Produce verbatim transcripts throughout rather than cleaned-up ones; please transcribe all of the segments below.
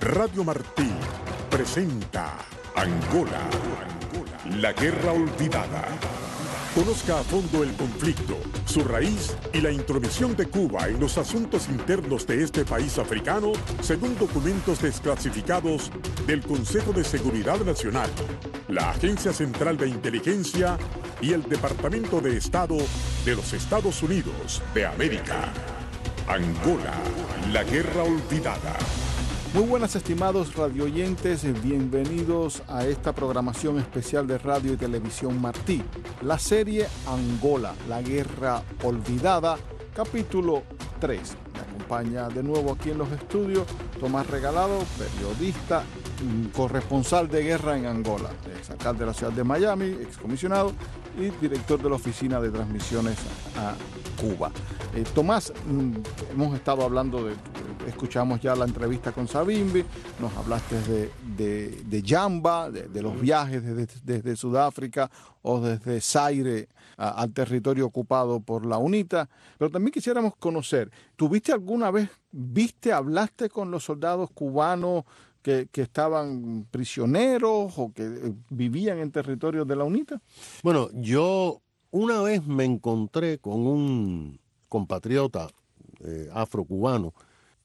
Radio Martí presenta Angola, la guerra olvidada. Conozca a fondo el conflicto, su raíz y la intromisión de Cuba en los asuntos internos de este país africano, según documentos desclasificados del Consejo de Seguridad Nacional, la Agencia Central de Inteligencia y el Departamento de Estado de los Estados Unidos de América. Angola, la guerra olvidada. Muy buenas, estimados radioyentes, bienvenidos a esta programación especial de Radio y Televisión Martí, la serie Angola, la guerra olvidada, capítulo tres. Me acompaña de nuevo aquí en los estudios Tomás Regalado, periodista, corresponsal de guerra en Angola, exalcalde de la ciudad de Miami, excomisionado y director de la Oficina de Transmisiones a Cuba. Eh, Tomás, hemos estado hablando de, escuchamos ya la entrevista con Savimbi, nos hablaste de, de, de Jamba, de, de los viajes desde, desde Sudáfrica o desde Zaire a, al territorio ocupado por la UNITA, pero también quisiéramos conocer, ¿tuviste alguna vez, viste, hablaste con los soldados cubanos que, que estaban prisioneros o que vivían en territorio de la UNITA? Bueno, yo una vez me encontré con un compatriota eh, afrocubano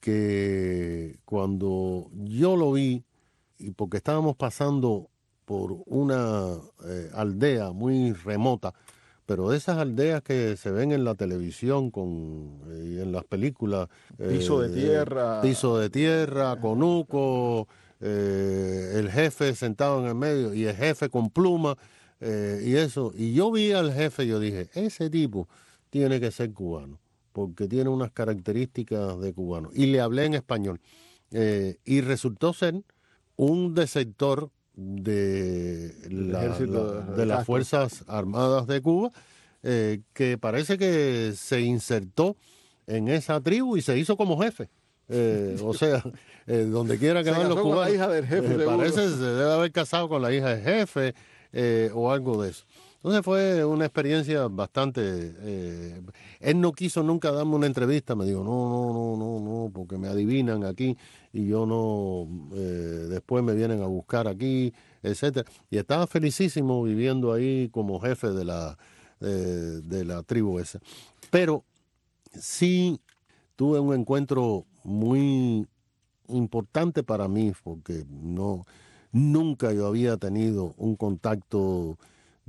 que cuando yo lo vi, y porque estábamos pasando por una eh, aldea muy remota, pero de esas aldeas que se ven en la televisión con, eh, y en las películas. Eh, piso de tierra. Piso de tierra, conuco, eh, el jefe sentado en el medio y el jefe con pluma eh, y eso. Y yo vi al jefe y yo dije, ese tipo tiene que ser cubano, porque tiene unas características de cubano. Y le hablé en español. Eh, y resultó ser un desertor de, la, la, de las Fuerzas Armadas de Cuba, eh, que parece que se insertó en esa tribu y se hizo como jefe. Eh, o sea, eh, donde quiera que van los cubanos. La hija del jefe, eh, parece que se debe haber casado con la hija del jefe eh, o algo de eso. Entonces fue una experiencia bastante... Eh, él no quiso nunca darme una entrevista, me dijo, no, no, no, no, no, porque me adivinan aquí y yo no, eh, después me vienen a buscar aquí, etcétera. Y estaba felicísimo viviendo ahí como jefe de la, eh, de la tribu esa. Pero sí tuve un encuentro muy importante para mí, porque no, nunca yo había tenido un contacto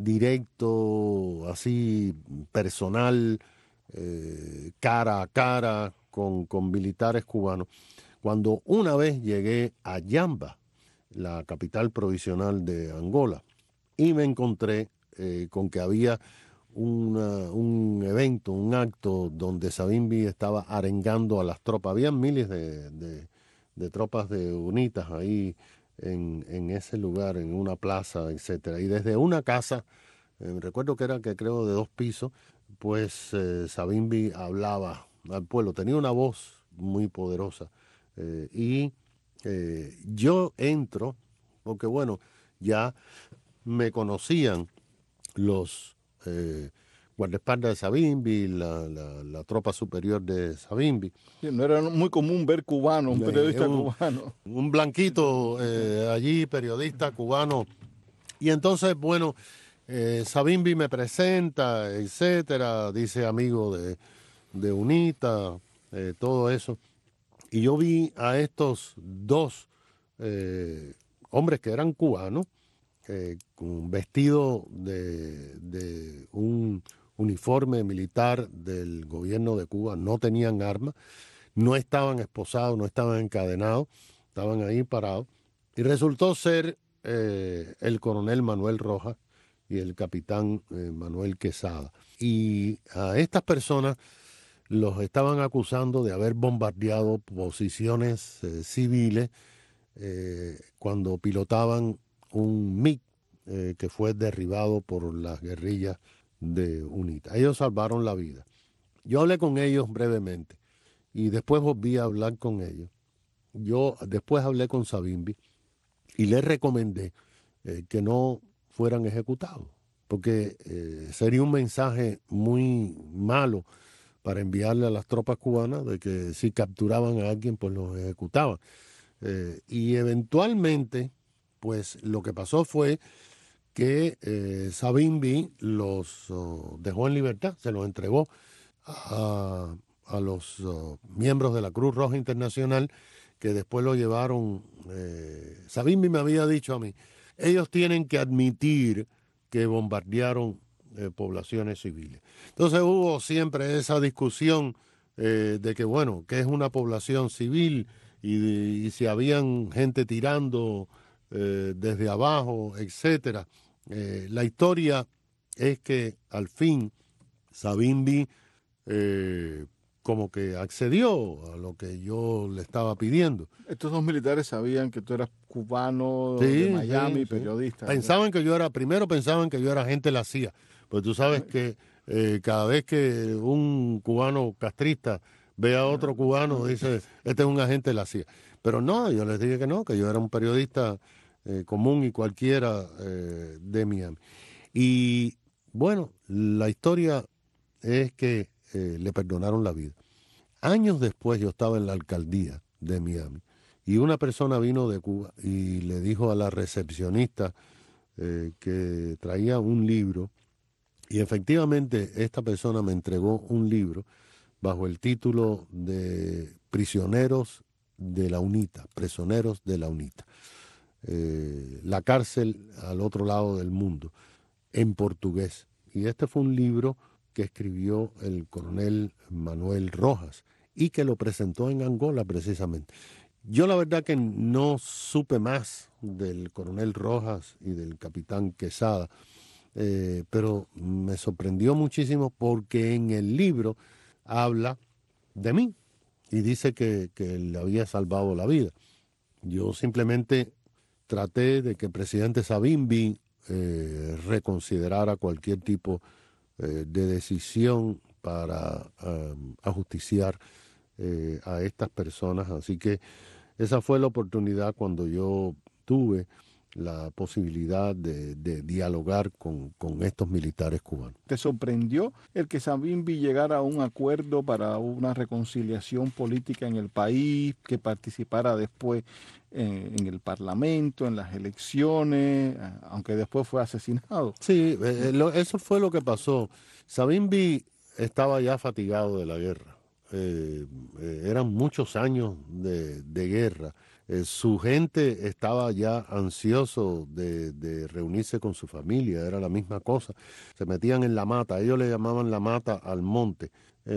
directo, así personal, eh, cara a cara con, con militares cubanos. Cuando una vez llegué a Jamba, la capital provisional de Angola, y me encontré eh, con que había una, un evento, un acto donde Savimbi estaba arengando a las tropas. Habían miles de, de, de tropas de UNITAS ahí En, en ese lugar, en una plaza, etcétera. Y desde una casa, eh, recuerdo que era, que creo, de dos pisos, pues eh, Savimbi hablaba al pueblo. Tenía una voz muy poderosa. Eh, y eh, yo entro, porque bueno, ya me conocían los eh, guardaespaldas de Savimbi, la, la, la tropa superior de Savimbi. Sí, no era muy común ver cubanos, un periodista eh, un, cubano. Un blanquito eh, allí, periodista cubano. Y entonces, bueno, eh, Savimbi me presenta, etcétera, dice amigo de, de UNITA, eh, todo eso. Y yo vi a estos dos eh, hombres que eran cubanos, eh, con vestido de, de un uniforme militar del gobierno de Cuba, no tenían armas, no estaban esposados, no estaban encadenados, estaban ahí parados. Y resultó ser eh, el coronel Manuel Rojas y el capitán eh, Manuel Quesada. Y a estas personas los estaban acusando de haber bombardeado posiciones eh, civiles eh, cuando pilotaban un MiG eh, que fue derribado por las guerrillas de UNITA. Ellos salvaron la vida. Yo hablé con ellos brevemente y después volví a hablar con ellos. Yo después hablé con Savimbi y les recomendé eh, que no fueran ejecutados, porque eh, sería un mensaje muy malo para enviarle a las tropas cubanas de que si capturaban a alguien, pues los ejecutaban. Eh, y eventualmente, pues lo que pasó fue que eh, Savimbi los oh, dejó en libertad, se los entregó a, a los oh, miembros de la Cruz Roja Internacional, que después lo llevaron. Eh, Savimbi me había dicho a mí, ellos tienen que admitir que bombardearon eh, poblaciones civiles. Entonces hubo siempre esa discusión eh, de que, bueno, ¿qué es una población civil? Y, y si habían gente tirando eh, desde abajo, etcétera. Eh, la historia es que al fin Savimbi eh, como que accedió a lo que yo le estaba pidiendo. Estos dos militares sabían que tú eras cubano, Sí, de Miami, sí, sí. periodista. Pensaban que yo era, primero pensaban que yo era agente de la C I A, pues tú sabes que eh, cada vez que un cubano castrista ve a otro cubano, dice, este es un agente de la C I A. Pero no, yo les dije que no, que yo era un periodista eh, común y cualquiera eh, de Miami. Y bueno, la historia es que eh, le perdonaron la vida. Años después yo estaba en la alcaldía de Miami y una persona vino de Cuba y le dijo a la recepcionista eh, que traía un libro, y efectivamente esta persona me entregó un libro bajo el título de Prisioneros de la UNITA, Prisioneros de la UNITA, eh, la cárcel al otro lado del mundo, en portugués. Y este fue un libro que escribió el coronel Manuel Rojas y que lo presentó en Angola precisamente. Yo la verdad que no supe más del coronel Rojas y del capitán Quesada, eh, pero me sorprendió muchísimo porque en el libro habla de mí y dice que, que le había salvado la vida. Yo simplemente traté de que el presidente Savimbi eh, reconsiderara cualquier tipo eh, de decisión para um, ajusticiar eh, a estas personas. Así que esa fue la oportunidad cuando yo tuve la posibilidad de, de dialogar con, con estos militares cubanos. ¿Te sorprendió el que Savimbi llegara a un acuerdo para una reconciliación política en el país, que participara después en, en el Parlamento, en las elecciones, aunque después fue asesinado? Sí, eh, lo, eso fue lo que pasó. Savimbi estaba ya fatigado de la guerra. Eh, eh, eran muchos años de, de guerra. Eh, su gente estaba ya ansioso de, de reunirse con su familia, era la misma cosa. Se metían en la mata, ellos le llamaban la mata al monte.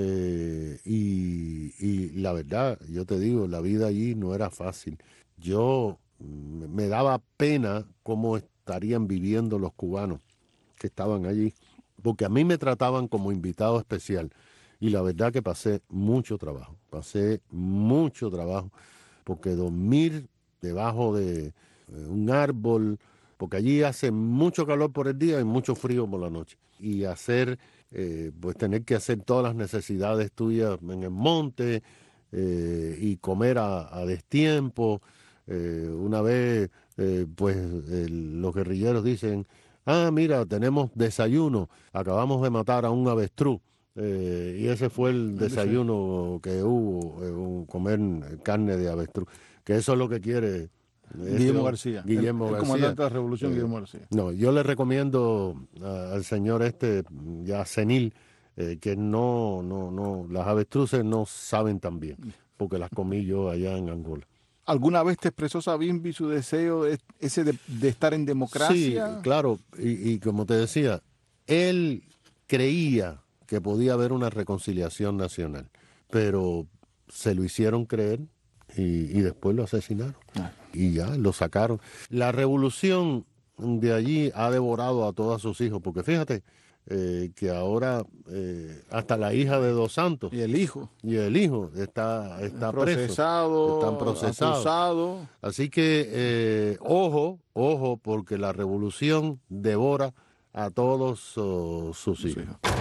Eh, y, y la verdad, yo te digo, la vida allí no era fácil. Yo me daba pena cómo estarían viviendo los cubanos que estaban allí, porque a mí me trataban como invitado especial. Y la verdad que pasé mucho trabajo, pasé mucho trabajo, porque dormir debajo de eh, un árbol, porque allí hace mucho calor por el día y mucho frío por la noche, y hacer, eh, pues tener que hacer todas las necesidades tuyas en el monte eh, y comer a, a destiempo. Eh, una vez, eh, pues el, los guerrilleros dicen, ah, mira, tenemos desayuno, acabamos de matar a un avestruz. Eh, y ese fue el desayuno que hubo, eh, un, comer carne de avestruz, que eso es lo que quiere Guillermo este, García, Guillermo el, el García. comandante de la revolución, eh, Guillermo García. No, yo le recomiendo a, al señor este ya senil eh, que no, no, no, las avestruces no saben tan bien, porque las comí yo allá en Angola. ¿Alguna vez te expresó Savimbi su deseo de, ese de, de estar en democracia? Sí, claro, y, y como te decía, él creía que podía haber una reconciliación nacional, pero se lo hicieron creer y, y después lo asesinaron. Ah. Y ya, lo sacaron. La revolución de allí ha devorado a todos sus hijos, porque fíjate eh, que ahora eh, hasta la hija de Dos Santos. Y el hijo. Y el hijo está, está procesado, preso. Están procesados. Acusado. Así que, eh, ojo, ojo, porque la revolución devora a todos uh, sus hijos. Sí.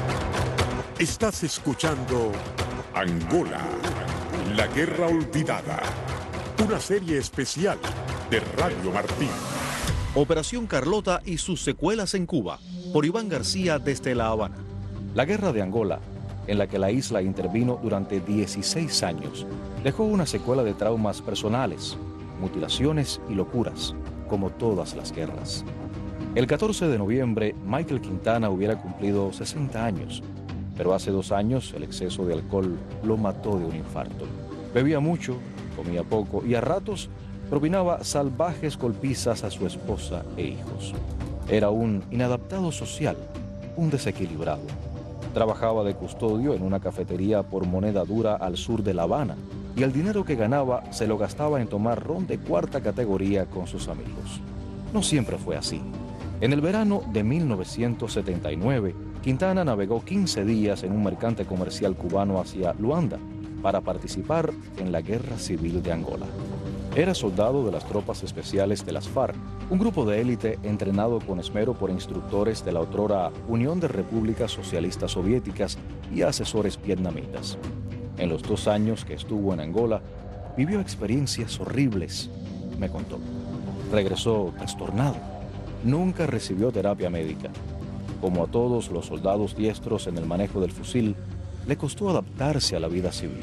Estás escuchando Angola, la guerra olvidada, una serie especial de Radio Martí. Operación Carlota y sus secuelas en Cuba, por Iván García desde La Habana. La guerra de Angola, en la que la isla intervino durante dieciséis años, dejó una secuela de traumas personales, mutilaciones y locuras, como todas las guerras. El catorce de noviembre, Michael Quintana hubiera cumplido sesenta años, pero hace dos años el exceso de alcohol lo mató de un infarto. Bebía mucho, comía poco y a ratos propinaba salvajes golpizas a su esposa e hijos. Era un inadaptado social, un desequilibrado. Trabajaba de custodio en una cafetería por moneda dura al sur de La Habana y el dinero que ganaba se lo gastaba en tomar ron de cuarta categoría con sus amigos. No siempre fue así. En el verano de mil novecientos setenta y nueve, Quintana navegó quince días en un mercante comercial cubano hacia Luanda para participar en la Guerra Civil de Angola. Era soldado de las tropas especiales de las FARC, un grupo de élite entrenado con esmero por instructores de la otrora Unión de Repúblicas Socialistas Soviéticas y asesores vietnamitas. En los dos años que estuvo en Angola, vivió experiencias horribles, me contó. Regresó trastornado. Nunca recibió terapia médica. Como a todos los soldados diestros en el manejo del fusil, le costó adaptarse a la vida civil.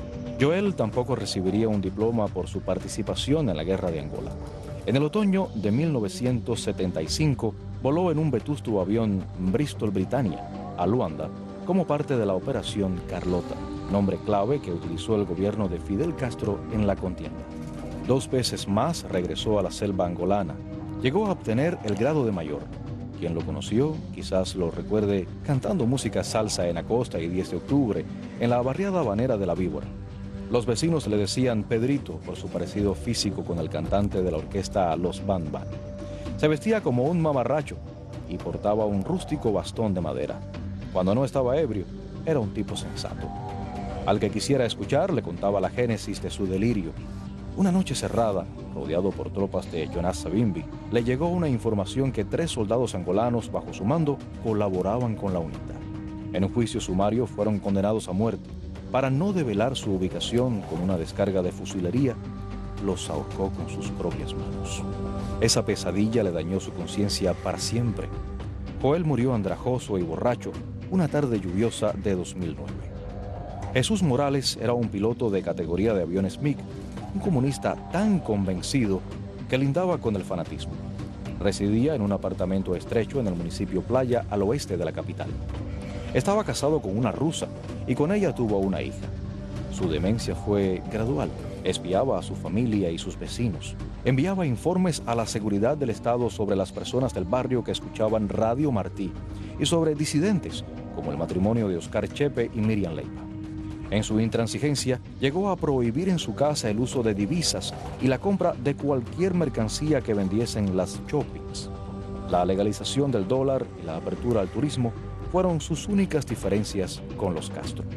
Joel tampoco recibiría un diploma por su participación en la Guerra de Angola. En el otoño de mil novecientos setenta y cinco, voló en un vetusto avión Bristol Britannia a Luanda como parte de la Operación Carlota, nombre clave que utilizó el gobierno de Fidel Castro en la contienda. Dos veces más regresó a la selva angolana. Llegó a obtener el grado de mayor. Quien lo conoció quizás lo recuerde cantando música salsa en Acosta y diez de octubre en la barriada habanera de La Víbora. Los vecinos le decían Pedrito por su parecido físico con el cantante de la orquesta Los Van Van. Se vestía como un mamarracho y portaba un rústico bastón de madera. Cuando no estaba ebrio, era un tipo sensato. Al que quisiera escuchar le contaba la génesis de su delirio. Una noche cerrada, rodeado por tropas de Jonas Savimbi, le llegó una información que tres soldados angolanos bajo su mando colaboraban con la UNITA. En un juicio sumario fueron condenados a muerte. Para no develar su ubicación con una descarga de fusilería, los ahorcó con sus propias manos. Esa pesadilla le dañó su conciencia para siempre. Joel murió andrajoso y borracho una tarde lluviosa de dos mil nueve. Jesús Morales era un piloto de categoría de aviones MiG, un comunista tan convencido que lindaba con el fanatismo. Residía en un apartamento estrecho en el municipio Playa, al oeste de la capital. Estaba casado con una rusa y con ella tuvo una hija. Su demencia fue gradual. Espiaba a su familia y sus vecinos. Enviaba informes a la seguridad del Estado sobre las personas del barrio que escuchaban Radio Martí y sobre disidentes, como el matrimonio de Oscar Chepe y Miriam Leiva. En su intransigencia, llegó a prohibir en su casa el uso de divisas y la compra de cualquier mercancía que vendiesen las shoppings. La legalización del dólar y la apertura al turismo fueron sus únicas diferencias con los Castro.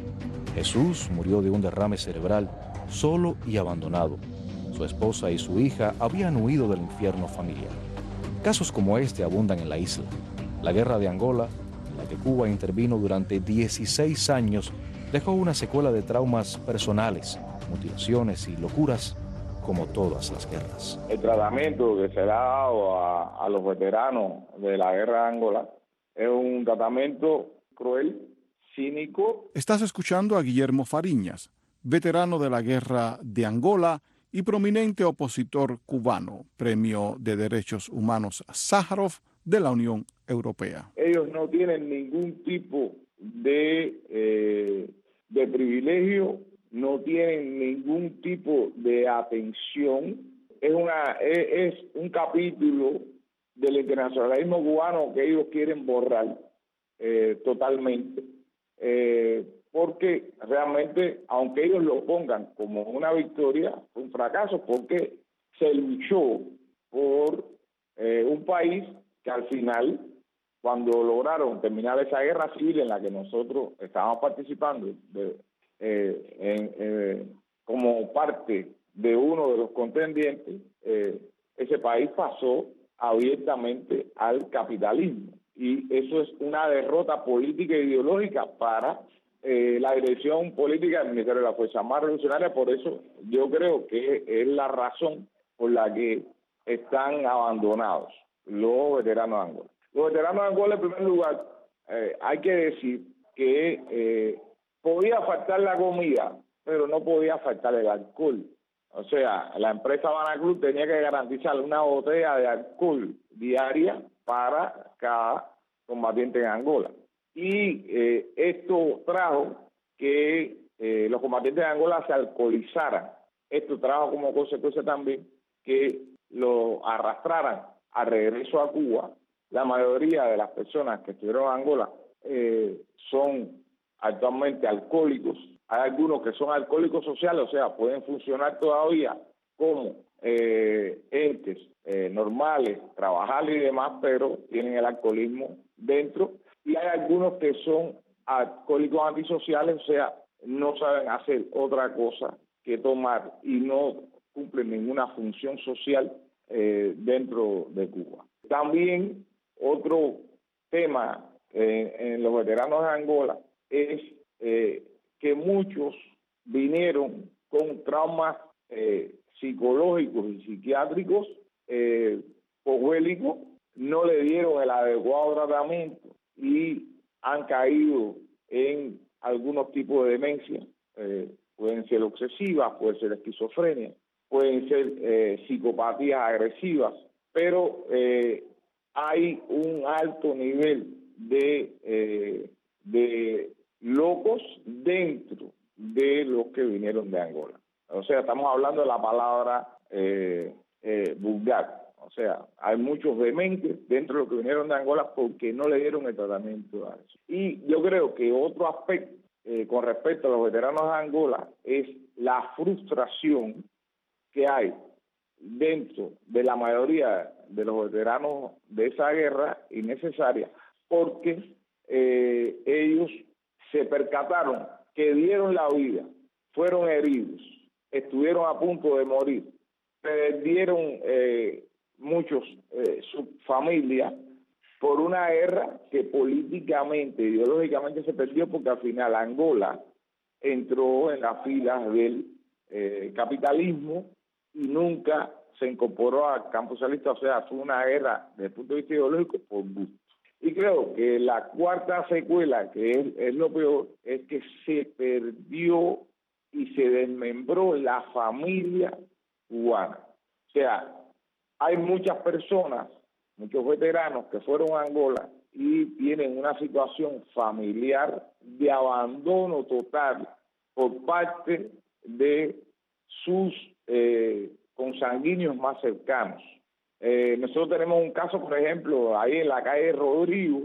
Jesús murió de un derrame cerebral, solo y abandonado. Su esposa y su hija habían huido del infierno familiar. Casos como este abundan en la isla. La guerra de Angola, en la que Cuba intervino durante dieciséis años, dejó una secuela de traumas personales, mutilaciones y locuras, como todas las guerras. El tratamiento que se le ha dado a, a los veteranos de la guerra de Angola es un tratamiento cruel, cínico. Estás escuchando a Guillermo Fariñas, veterano de la guerra de Angola y prominente opositor cubano, Premio de Derechos Humanos Sájarov de la Unión Europea. Ellos no tienen ningún tipo de, eh, de privilegio, no tienen ningún tipo de atención. Es, una, es, es un capítulo del internacionalismo cubano que ellos quieren borrar eh, totalmente, eh, porque realmente, aunque ellos lo pongan como una victoria, fue un fracaso, porque se luchó por eh, un país que al final, cuando lograron terminar esa guerra civil en la que nosotros estábamos participando de, eh, en, eh, como parte de uno de los contendientes, eh, ese país pasó abiertamente al capitalismo. Y eso es una derrota política e ideológica para eh, la dirección política del Ministerio de la Fuerza Armada Revolucionaria. Por eso yo creo que es la razón por la que están abandonados los veteranos de Angola. Los veteranos de Angola, en primer lugar, eh, hay que decir que eh, podía faltar la comida, pero no podía faltar el alcohol. O sea, la empresa Habana Club tenía que garantizar una botella de alcohol diaria para cada combatiente en Angola. Y eh, esto trajo que eh, los combatientes de Angola se alcoholizaran. Esto trajo como consecuencia también que lo arrastraran a regreso a Cuba. La mayoría de las personas que estuvieron en Angola eh, son actualmente alcohólicos. Hay algunos que son alcohólicos sociales, o sea, pueden funcionar todavía como eh, entes eh, normales, trabajar y demás, pero tienen el alcoholismo dentro. Y hay algunos que son alcohólicos antisociales, o sea, no saben hacer otra cosa que tomar y no cumplen ninguna función social eh, dentro de Cuba. También otro tema eh, en los veteranos de Angola es eh, que muchos vinieron con traumas eh, psicológicos y psiquiátricos eh, posbélicos, no le dieron el adecuado tratamiento y han caído en algunos tipos de demencia, eh, pueden ser obsesivas, puede ser esquizofrenia, pueden ser eh, psicopatías agresivas, pero eh, hay un alto nivel de, eh, de locos dentro de los que vinieron de Angola. O sea, estamos hablando de la palabra eh, eh, vulgar. O sea, hay muchos dementes dentro de los que vinieron de Angola porque no le dieron el tratamiento a eso. Y yo creo que otro aspecto eh, con respecto a los veteranos de Angola es la frustración que hay dentro de la mayoría de los veteranos de esa guerra innecesaria, porque eh, ellos se percataron que dieron la vida, fueron heridos, estuvieron a punto de morir, perdieron eh, muchos, eh, su familia, por una guerra que políticamente, ideológicamente se perdió, porque al final Angola entró en las filas del eh, capitalismo y nunca se incorporó al campo socialista. O sea, fue una guerra desde el punto de vista ideológico por gusto. Y creo que la cuarta secuela, que es, es lo peor, es que se perdió y se desmembró la familia cubana. O sea, hay muchas personas, muchos veteranos que fueron a Angola y tienen una situación familiar de abandono total por parte de sus eh, consanguíneos más cercanos. Eh, nosotros tenemos un caso, por ejemplo, ahí en la calle Rodrigo,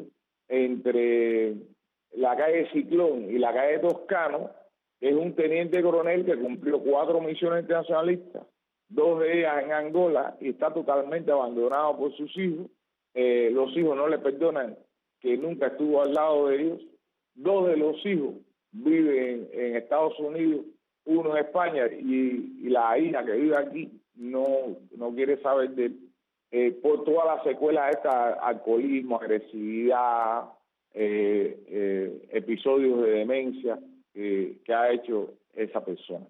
entre la calle Ciclón y la calle Toscano, que es un teniente coronel que cumplió cuatro misiones internacionalistas, dos de ellas en Angola, y está totalmente abandonado por sus hijos. Eh, los hijos no le perdonan que nunca estuvo al lado de ellos. Dos de los hijos viven en, en Estados Unidos, uno en España, y, y la hija que vive aquí no, no quiere saber de él. Eh, por todas las secuelas de esta, alcoholismo, agresividad, eh, eh, episodios de demencia eh, que ha hecho esa persona.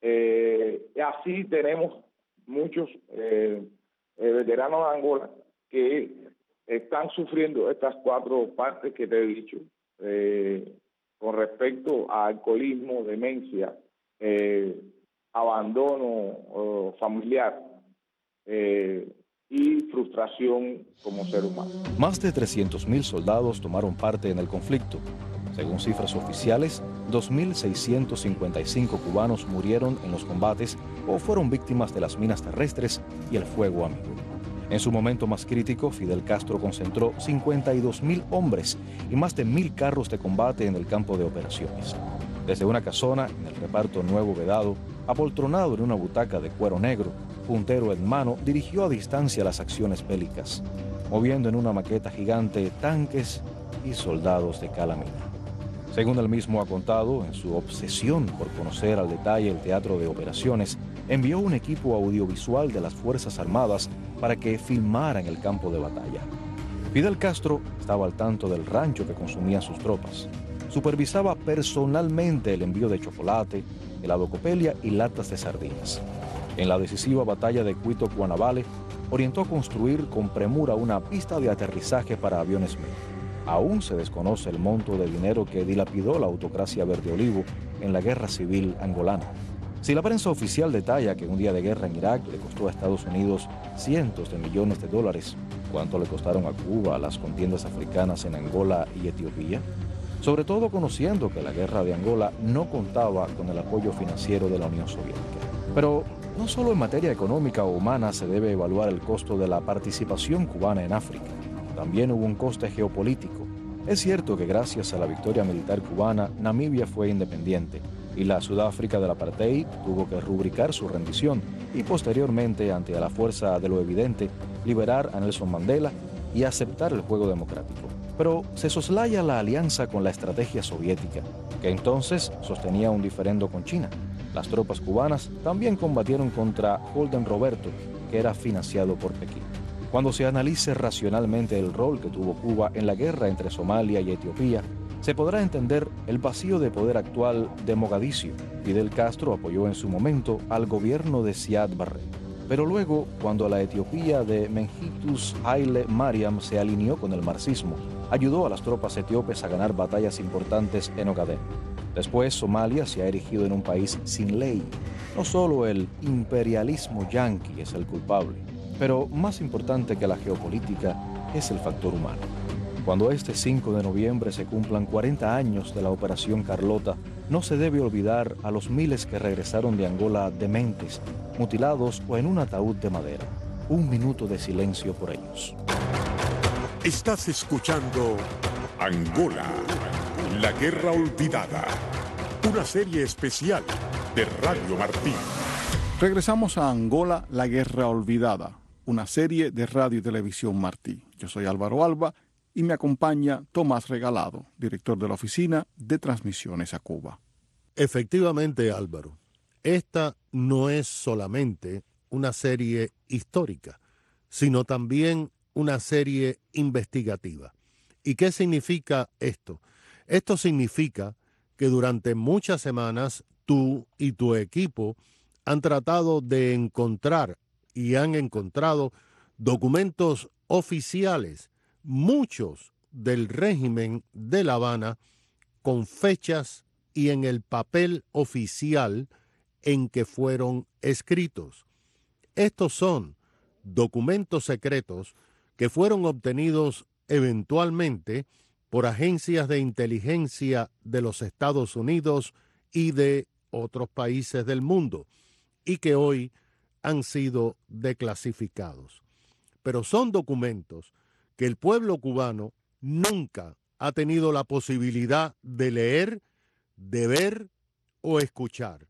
Eh, así tenemos muchos eh, eh, veteranos de Angola que están sufriendo estas cuatro partes que te he dicho eh, con respecto a alcoholismo, demencia, eh, abandono eh, familiar eh, y frustración como ser humano. Más de trescientos mil soldados tomaron parte en el conflicto. Según cifras oficiales, dos mil seiscientos cincuenta y cinco cubanos murieron en los combates o fueron víctimas de las minas terrestres y el fuego amigo. En su momento más crítico, Fidel Castro concentró cincuenta y dos mil hombres y más de mil carros de combate en el campo de operaciones. Desde una casona, en el reparto Nuevo Vedado, apoltronado en una butaca de cuero negro, puntero en mano, dirigió a distancia las acciones bélicas, moviendo en una maqueta gigante tanques y soldados de calamina. Según él mismo ha contado, en su obsesión por conocer al detalle el teatro de operaciones, envió un equipo audiovisual de las Fuerzas Armadas para que filmaran el campo de batalla. Fidel Castro estaba al tanto del rancho que consumían sus tropas. Supervisaba personalmente el envío de chocolate, helado Copelia y latas de sardinas. En la decisiva batalla de Cuito-Cuanavale, orientó a construir con premura una pista de aterrizaje para aviones M I. Aún se desconoce el monto de dinero que dilapidó la autocracia verde olivo en la guerra civil angolana. Si la prensa oficial detalla que un día de guerra en Irak le costó a Estados Unidos cientos de millones de dólares, ¿cuánto le costaron a Cuba las contiendas africanas en Angola y Etiopía? Sobre todo conociendo que la guerra de Angola no contaba con el apoyo financiero de la Unión Soviética. Pero no solo en materia económica o humana se debe evaluar el costo de la participación cubana en África, también hubo un coste geopolítico. Es cierto que gracias a la victoria militar cubana, Namibia fue independiente y la Sudáfrica del apartheid tuvo que rubricar su rendición y posteriormente, ante la fuerza de lo evidente, liberar a Nelson Mandela y aceptar el juego democrático. Pero se soslaya la alianza con la estrategia soviética, que entonces sostenía un diferendo con China. Las tropas cubanas también combatieron contra Holden Roberto, que era financiado por Pekín. Cuando se analice racionalmente el rol que tuvo Cuba en la guerra entre Somalia y Etiopía, se podrá entender el vacío de poder actual de Mogadiscio. Fidel Castro apoyó en su momento al gobierno de Siad Barre. Pero luego, cuando la Etiopía de Mengistu Haile Mariam se alineó con el marxismo, ayudó a las tropas etíopes a ganar batallas importantes en Ogaden. Después, Somalia se ha erigido en un país sin ley. No solo el imperialismo yanqui es el culpable, pero más importante que la geopolítica es el factor humano. Cuando este cinco de noviembre se cumplan cuarenta años de la Operación Carlota, no se debe olvidar a los miles que regresaron de Angola dementes, mutilados o en un ataúd de madera. Un minuto de silencio por ellos. Estás escuchando Angola, la guerra olvidada, una serie especial de Radio Martí. Regresamos a Angola, la guerra olvidada, una serie de Radio y Televisión Martí. Yo soy Álvaro Alba y me acompaña Tomás Regalado, director de la Oficina de Transmisiones a Cuba. Efectivamente, Álvaro, esta no es solamente una serie histórica, sino también una serie investigativa. ¿Y qué significa esto? Esto significa que durante muchas semanas tú y tu equipo han tratado de encontrar y han encontrado documentos oficiales, muchos del régimen de La Habana, con fechas y en el papel oficial en que fueron escritos. Estos son documentos secretos que fueron obtenidos eventualmente por agencias de inteligencia de los Estados Unidos y de otros países del mundo, y que hoy han sido declasificados. Pero son documentos que el pueblo cubano nunca ha tenido la posibilidad de leer, de ver o escuchar.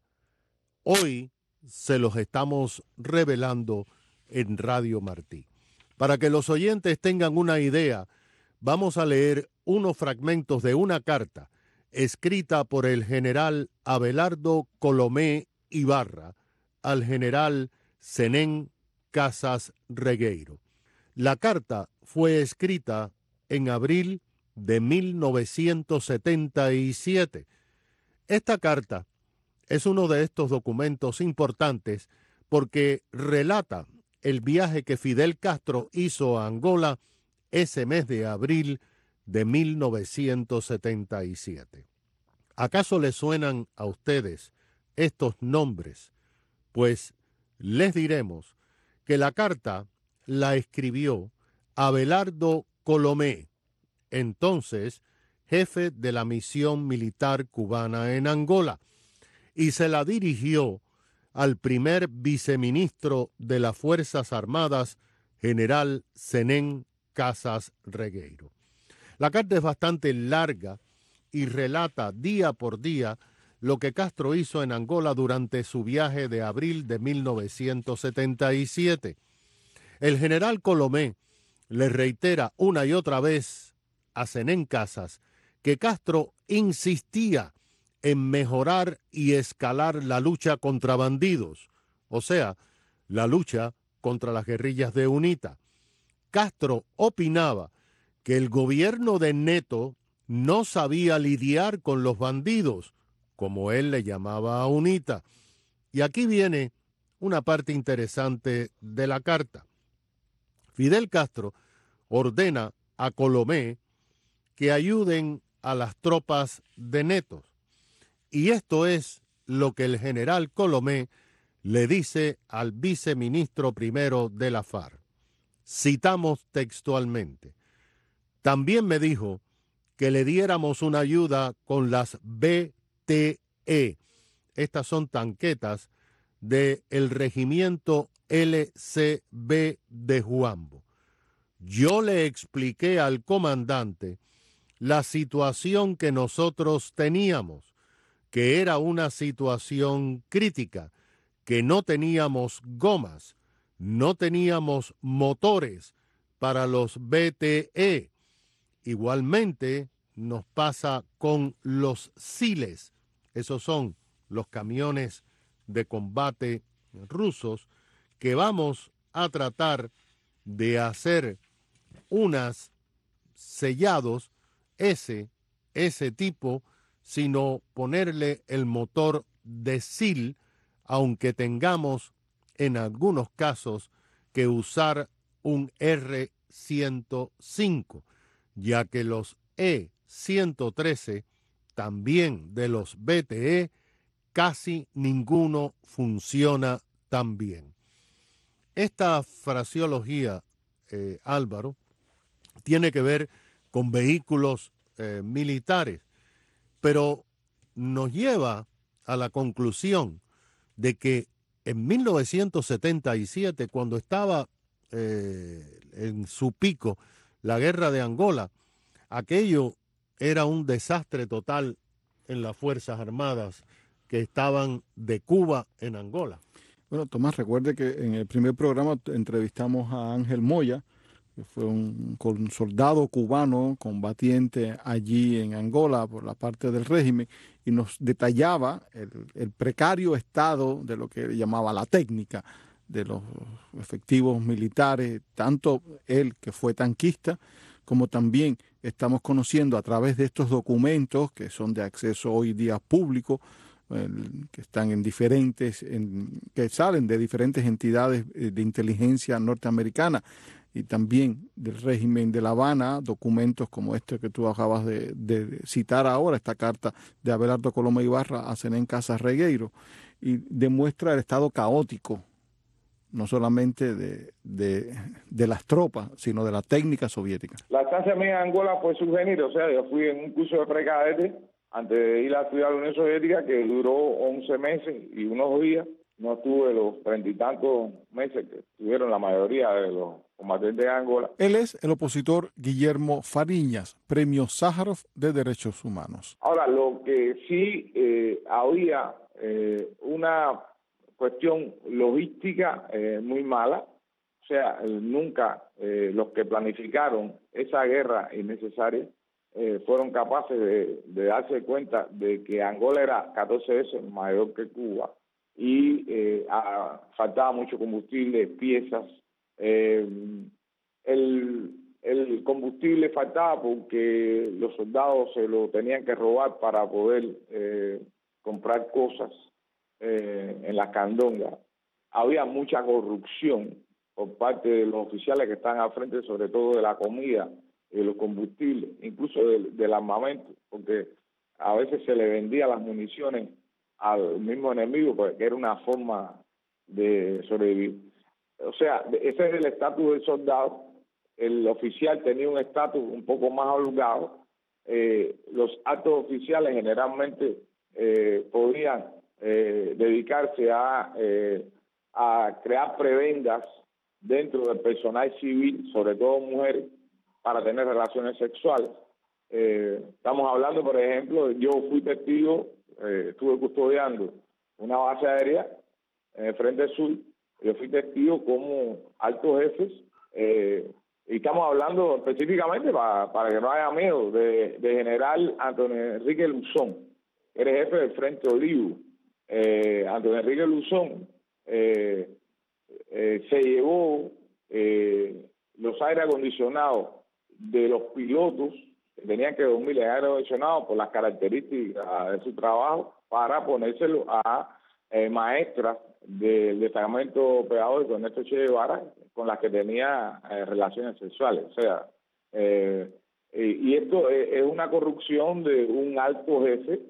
Hoy se los estamos revelando en Radio Martí. Para que los oyentes tengan una idea, vamos a leer unos fragmentos de una carta escrita por el general Abelardo Colomé Ibarra al general Zenén Casas Regueiro. La carta fue escrita en abril de mil novecientos setenta y siete. Esta carta es uno de estos documentos importantes porque relata el viaje que Fidel Castro hizo a Angola ese mes de abril de mil novecientos setenta y siete. ¿Acaso les suenan a ustedes estos nombres? Pues les diremos que la carta la escribió Abelardo Colomé, entonces jefe de la misión militar cubana en Angola, y se la dirigió al primer viceministro de las Fuerzas Armadas, general Zenén Casas Regueiro. La carta es bastante larga y relata día por día lo que Castro hizo en Angola durante su viaje de abril de mil novecientos setenta y siete. El general Colomé le reitera una y otra vez a Zenén Casas que Castro insistía en mejorar y escalar la lucha contra bandidos, o sea, la lucha contra las guerrillas de UNITA. Castro opinaba que el gobierno de Neto no sabía lidiar con los bandidos, como él le llamaba a UNITA. Y aquí viene una parte interesante de la carta. Fidel Castro ordena a Colomé que ayuden a las tropas de Neto. Y esto es lo que el general Colomé le dice al viceministro primero de la FARC. Citamos textualmente. También me dijo que le diéramos una ayuda con las B T E. Estas son tanquetas del regimiento L C B de Juambo. Yo le expliqué al comandante la situación que nosotros teníamos, que era una situación crítica, que no teníamos gomas, no teníamos motores para los B T E. Igualmente nos pasa con los Siles, esos son los camiones de combate rusos, que vamos a tratar de hacer unas sellados, ese, ese tipo, sino ponerle el motor de Sil, aunque tengamos en algunos casos que usar un R ciento cinco, ya que los E ciento trece, también de los B T E, casi ninguno funciona tan bien. Esta fraseología, eh, Álvaro, tiene que ver con vehículos eh, militares, pero nos lleva a la conclusión de que en mil novecientos setenta y siete, cuando estaba eh, en su pico la guerra de Angola, aquello era un desastre total en las Fuerzas Armadas que estaban de Cuba en Angola. Bueno, Tomás, recuerde que en el primer programa entrevistamos a Ángel Moya, que fue un, un soldado cubano combatiente allí en Angola por la parte del régimen, y nos detallaba el, el precario estado de lo que llamaba la técnica de los efectivos militares, tanto él, que fue tanquista, como también estamos conociendo a través de estos documentos que son de acceso hoy día público, el, que están en diferentes, en, que salen de diferentes entidades de inteligencia norteamericana y también del régimen de La Habana, documentos como este que tú acabas de, de citar ahora, esta carta de Abelardo Colomé Ibarra a Zenén Casas Regueiro, y demuestra el estado caótico, no solamente de, de, de las tropas, sino de la técnica soviética. La estancia mía en Angola fue subvenir, o sea, yo fui en un curso de precadete antes de ir a estudiar la Unión Soviética, que duró once meses y unos días. No estuve los treinta y tantos meses que tuvieron la mayoría de los combatientes de Angola. Él es el opositor Guillermo Fariñas, Premio Sájarov de Derechos Humanos. Ahora, lo que sí eh, había eh, una cuestión logística eh, muy mala, o sea, eh, nunca eh, los que planificaron esa guerra innecesaria eh, fueron capaces de, de darse cuenta de que Angola era catorce veces mayor que Cuba y eh, a, faltaba mucho combustible, piezas. Eh, el, el combustible faltaba porque los soldados se lo tenían que robar para poder eh, comprar cosas eh, en las candongas. Había mucha corrupción por parte de los oficiales que están al frente, sobre todo de la comida y de los combustibles, incluso del, del armamento, porque a veces se le vendía las municiones al mismo enemigo, porque era una forma de sobrevivir. O sea, ese es el estatus del soldado. El oficial tenía un estatus un poco más holgado. Eh, los altos oficiales generalmente eh, podían eh, dedicarse a, eh, a crear prebendas dentro del personal civil, sobre todo mujeres, para tener relaciones sexuales. Eh, estamos hablando, por ejemplo, yo fui testigo, eh, estuve custodiando una base aérea en el Frente Sur. Yo fui testigo como altos jefes, eh, y estamos hablando específicamente, para, para que no haya miedo, de, de general Antonio Enrique Luzón, que era jefe del Frente Olivo. Eh, Antonio Enrique Luzón eh, eh, se llevó eh, los aire acondicionados de los pilotos que tenían que dormir en aire acondicionado por las características de su trabajo, para ponérselo a eh, maestras del destacamento pedagógico Ernesto Che Guevara, con las que tenía eh, relaciones sexuales. O sea, eh, y, y esto es, es una corrupción de un alto jefe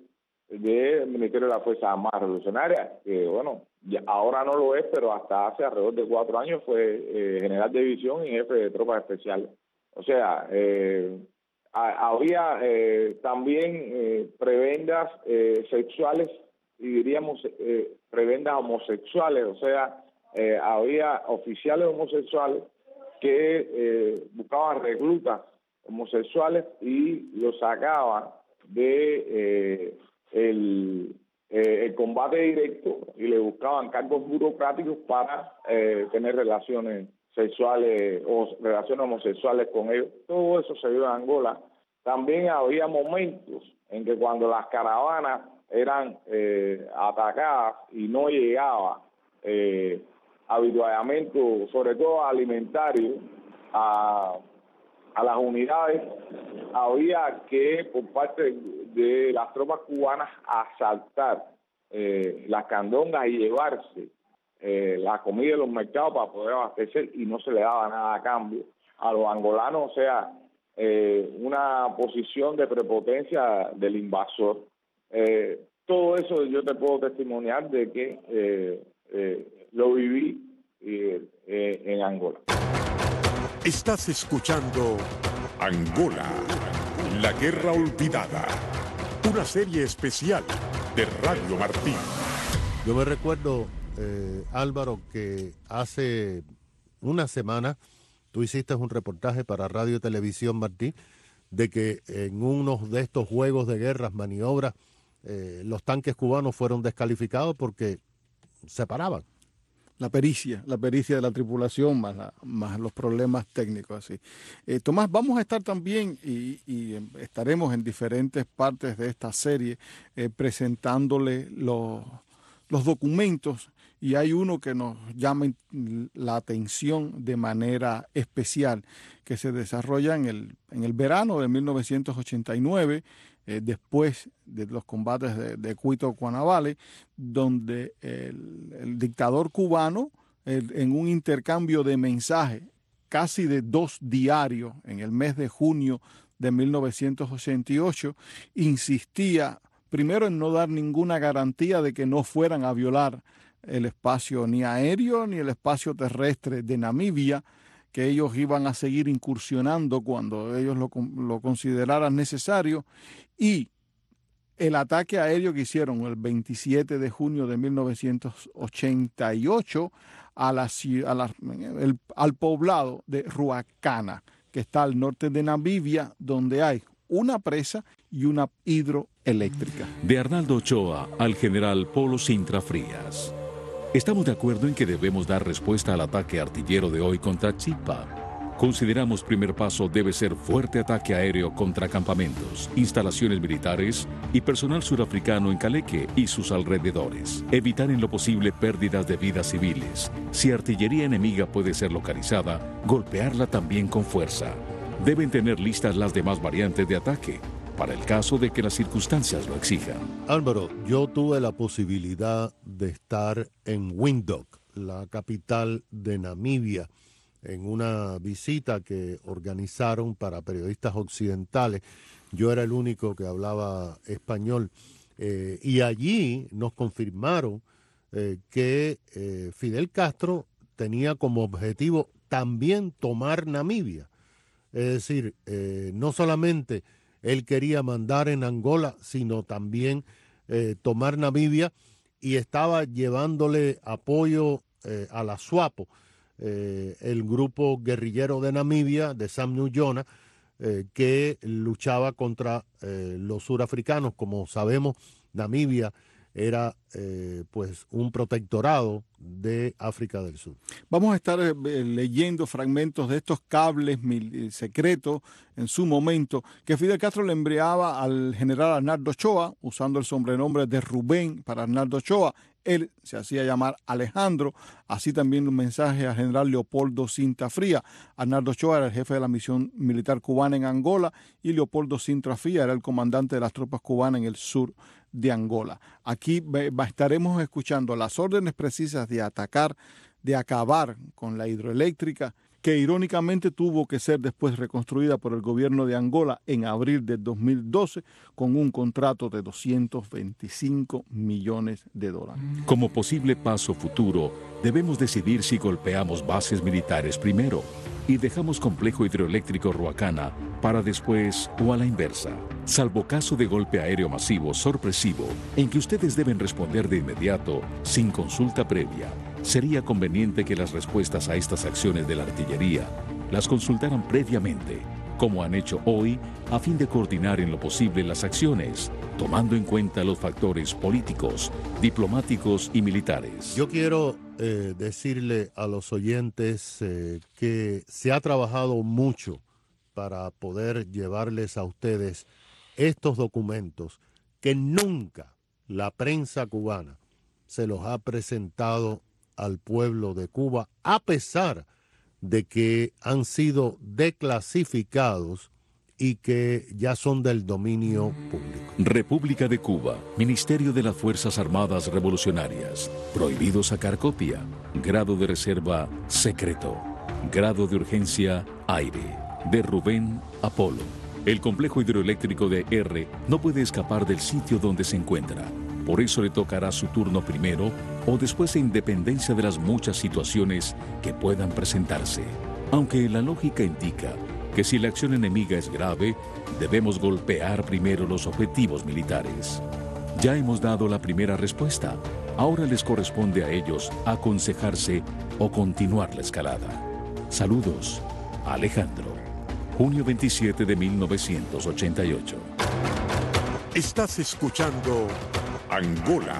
del Ministerio de las Fuerzas Armadas Revolucionarias, que bueno, ya, ahora no lo es, pero hasta hace alrededor de cuatro años fue eh, general de división y jefe de tropas especiales. O sea, eh, a, había eh, también eh, prebendas eh, sexuales y diríamos eh, prebendas homosexuales, o sea, eh, había oficiales homosexuales que eh, buscaban reclutas homosexuales y los sacaban de eh, el, eh, el combate directo y le buscaban cargos burocráticos para eh, tener relaciones sexuales o relaciones homosexuales con ellos. Todo eso se dio en Angola. También había momentos en que cuando las caravanas eran eh, atacadas y no llegaba eh, habituallamiento, sobre todo alimentario, a, a las unidades, había que, por parte de las tropas cubanas, asaltar eh, las candongas y llevarse eh, la comida de los mercados para poder abastecer, y no se le daba nada a cambio a los angolanos, o sea, eh, una posición de prepotencia del invasor. Eh, todo eso yo te puedo testimoniar de que eh, eh, lo viví eh, eh, en Angola. Estás escuchando Angola, la guerra olvidada, una serie especial de Radio Martí. Yo me recuerdo, eh, Álvaro, que hace una semana tú hiciste un reportaje para Radio y Televisión Martí de que en uno de estos juegos de guerras, maniobras, eh, los tanques cubanos fueron descalificados porque se paraban. La pericia, la pericia de la tripulación, más, la, más los problemas técnicos. Así. Eh, Tomás, vamos a estar también y, y estaremos en diferentes partes de esta serie eh, presentándole los, los documentos, y hay uno que nos llama la atención de manera especial, que se desarrolla en el, en el verano de mil novecientos ochenta y nueve, Eh, después de los combates de, de Cuito-Cuanavale, donde el, el dictador cubano, el, en un intercambio de mensajes casi de dos diarios en el mes de junio de mil novecientos ochenta y ocho, insistía primero en no dar ninguna garantía de que no fueran a violar el espacio ni aéreo ni el espacio terrestre de Namibia, que ellos iban a seguir incursionando cuando ellos lo, lo consideraran necesario, y el ataque aéreo que hicieron el veintisiete de junio de mil novecientos ochenta y ocho a la, a la, el, al poblado de Ruacana, que está al norte de Namibia, donde hay una presa y una hidroeléctrica. De Arnaldo Ochoa al general Polo Sintra Frías. Estamos de acuerdo en que debemos dar respuesta al ataque artillero de hoy contra Chipa. Consideramos primer paso debe ser fuerte ataque aéreo contra campamentos, instalaciones militares y personal surafricano en Caleque y sus alrededores. Evitar en lo posible pérdidas de vidas civiles. Si artillería enemiga puede ser localizada, golpearla también con fuerza. Deben tener listas las demás variantes de ataque, para el caso de que las circunstancias lo exijan. Álvaro, yo tuve la posibilidad de estar en Windhoek, la capital de Namibia, en una visita que organizaron para periodistas occidentales. Yo era el único que hablaba español, eh, y allí nos confirmaron eh, que eh, Fidel Castro tenía como objetivo también tomar Namibia. Es decir, eh, no solamente él quería mandar en Angola, sino también eh, tomar Namibia, y estaba llevándole apoyo eh, a la SWAPO, eh, el grupo guerrillero de Namibia, de Sam Nujoma, eh, que luchaba contra eh, los surafricanos. Como sabemos, Namibia era eh, pues un protectorado de África del Sur. Vamos a estar eh, leyendo fragmentos de estos cables mil, secretos en su momento que Fidel Castro le enviaba al general Arnaldo Ochoa, usando el sobrenombre de Rubén para Arnaldo Ochoa. Él se hacía llamar Alejandro. Así también un mensaje al general Leopoldo Sintra Frías. Arnaldo Ochoa era el jefe de la misión militar cubana en Angola, y Leopoldo Sintra Frías era el comandante de las tropas cubanas en el sur de Angola. Aquí estaremos escuchando las órdenes precisas de atacar de acabar con la hidroeléctrica, que irónicamente tuvo que ser después reconstruida por el gobierno de Angola en abril de dos mil doce con un contrato de doscientos veinticinco millones de dólares. Como posible paso futuro, debemos decidir si golpeamos bases militares primero y dejamos complejo hidroeléctrico Ruacana para después o a la inversa. Salvo caso de golpe aéreo masivo sorpresivo en que ustedes deben responder de inmediato sin consulta previa, sería conveniente que las respuestas a estas acciones de la artillería las consultaran previamente, como han hecho hoy, a fin de coordinar en lo posible las acciones, tomando en cuenta los factores políticos, diplomáticos y militares. Yo quiero eh, decirle a los oyentes eh, que se ha trabajado mucho para poder llevarles a ustedes estos documentos que nunca la prensa cubana se los ha presentado al pueblo de Cuba, a pesar de que han sido declasificados y que ya son del dominio público. República de Cuba, Ministerio de las Fuerzas Armadas Revolucionarias. Prohibido sacar copia. Grado de reserva, secreto. Grado de urgencia, aire. De Rubén Apolo. El complejo hidroeléctrico de R no puede escapar del sitio donde se encuentra. Por eso le tocará su turno primero o después en dependencia de las muchas situaciones que puedan presentarse. Aunque la lógica indica que si la acción enemiga es grave, debemos golpear primero los objetivos militares. Ya hemos dado la primera respuesta. Ahora les corresponde a ellos aconsejarse o continuar la escalada. Saludos, Alejandro. junio veintisiete de mil novecientos ochenta y ocho. Estás escuchando Angola,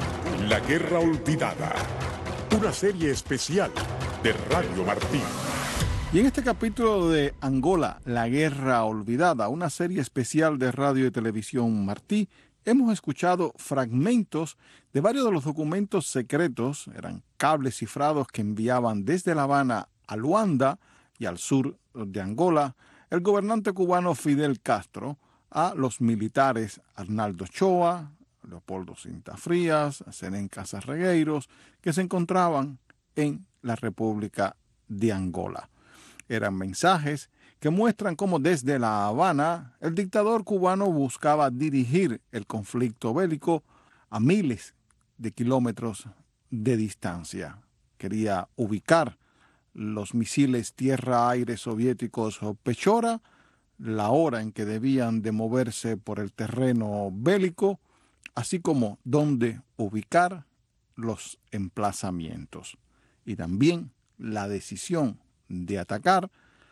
la guerra olvidada. Una serie especial de Radio Martí. Y en este capítulo de Angola, la guerra olvidada, una serie especial de Radio y Televisión Martí, hemos escuchado fragmentos de varios de los documentos secretos, eran cables cifrados que enviaban desde La Habana a Luanda y al sur de Angola el gobernante cubano Fidel Castro a los militares Arnaldo Ochoa, Leopoldo Cinta Frías, Zenén Casas Regueiros, que se encontraban en la República de Angola. Eran mensajes que muestran cómo desde La Habana el dictador cubano buscaba dirigir el conflicto bélico a miles de kilómetros de distancia. Quería ubicar los misiles tierra-aire soviéticos Pechora, la hora en que debían de moverse por el terreno bélico, así como dónde ubicar los emplazamientos. Y también la decisión de atacar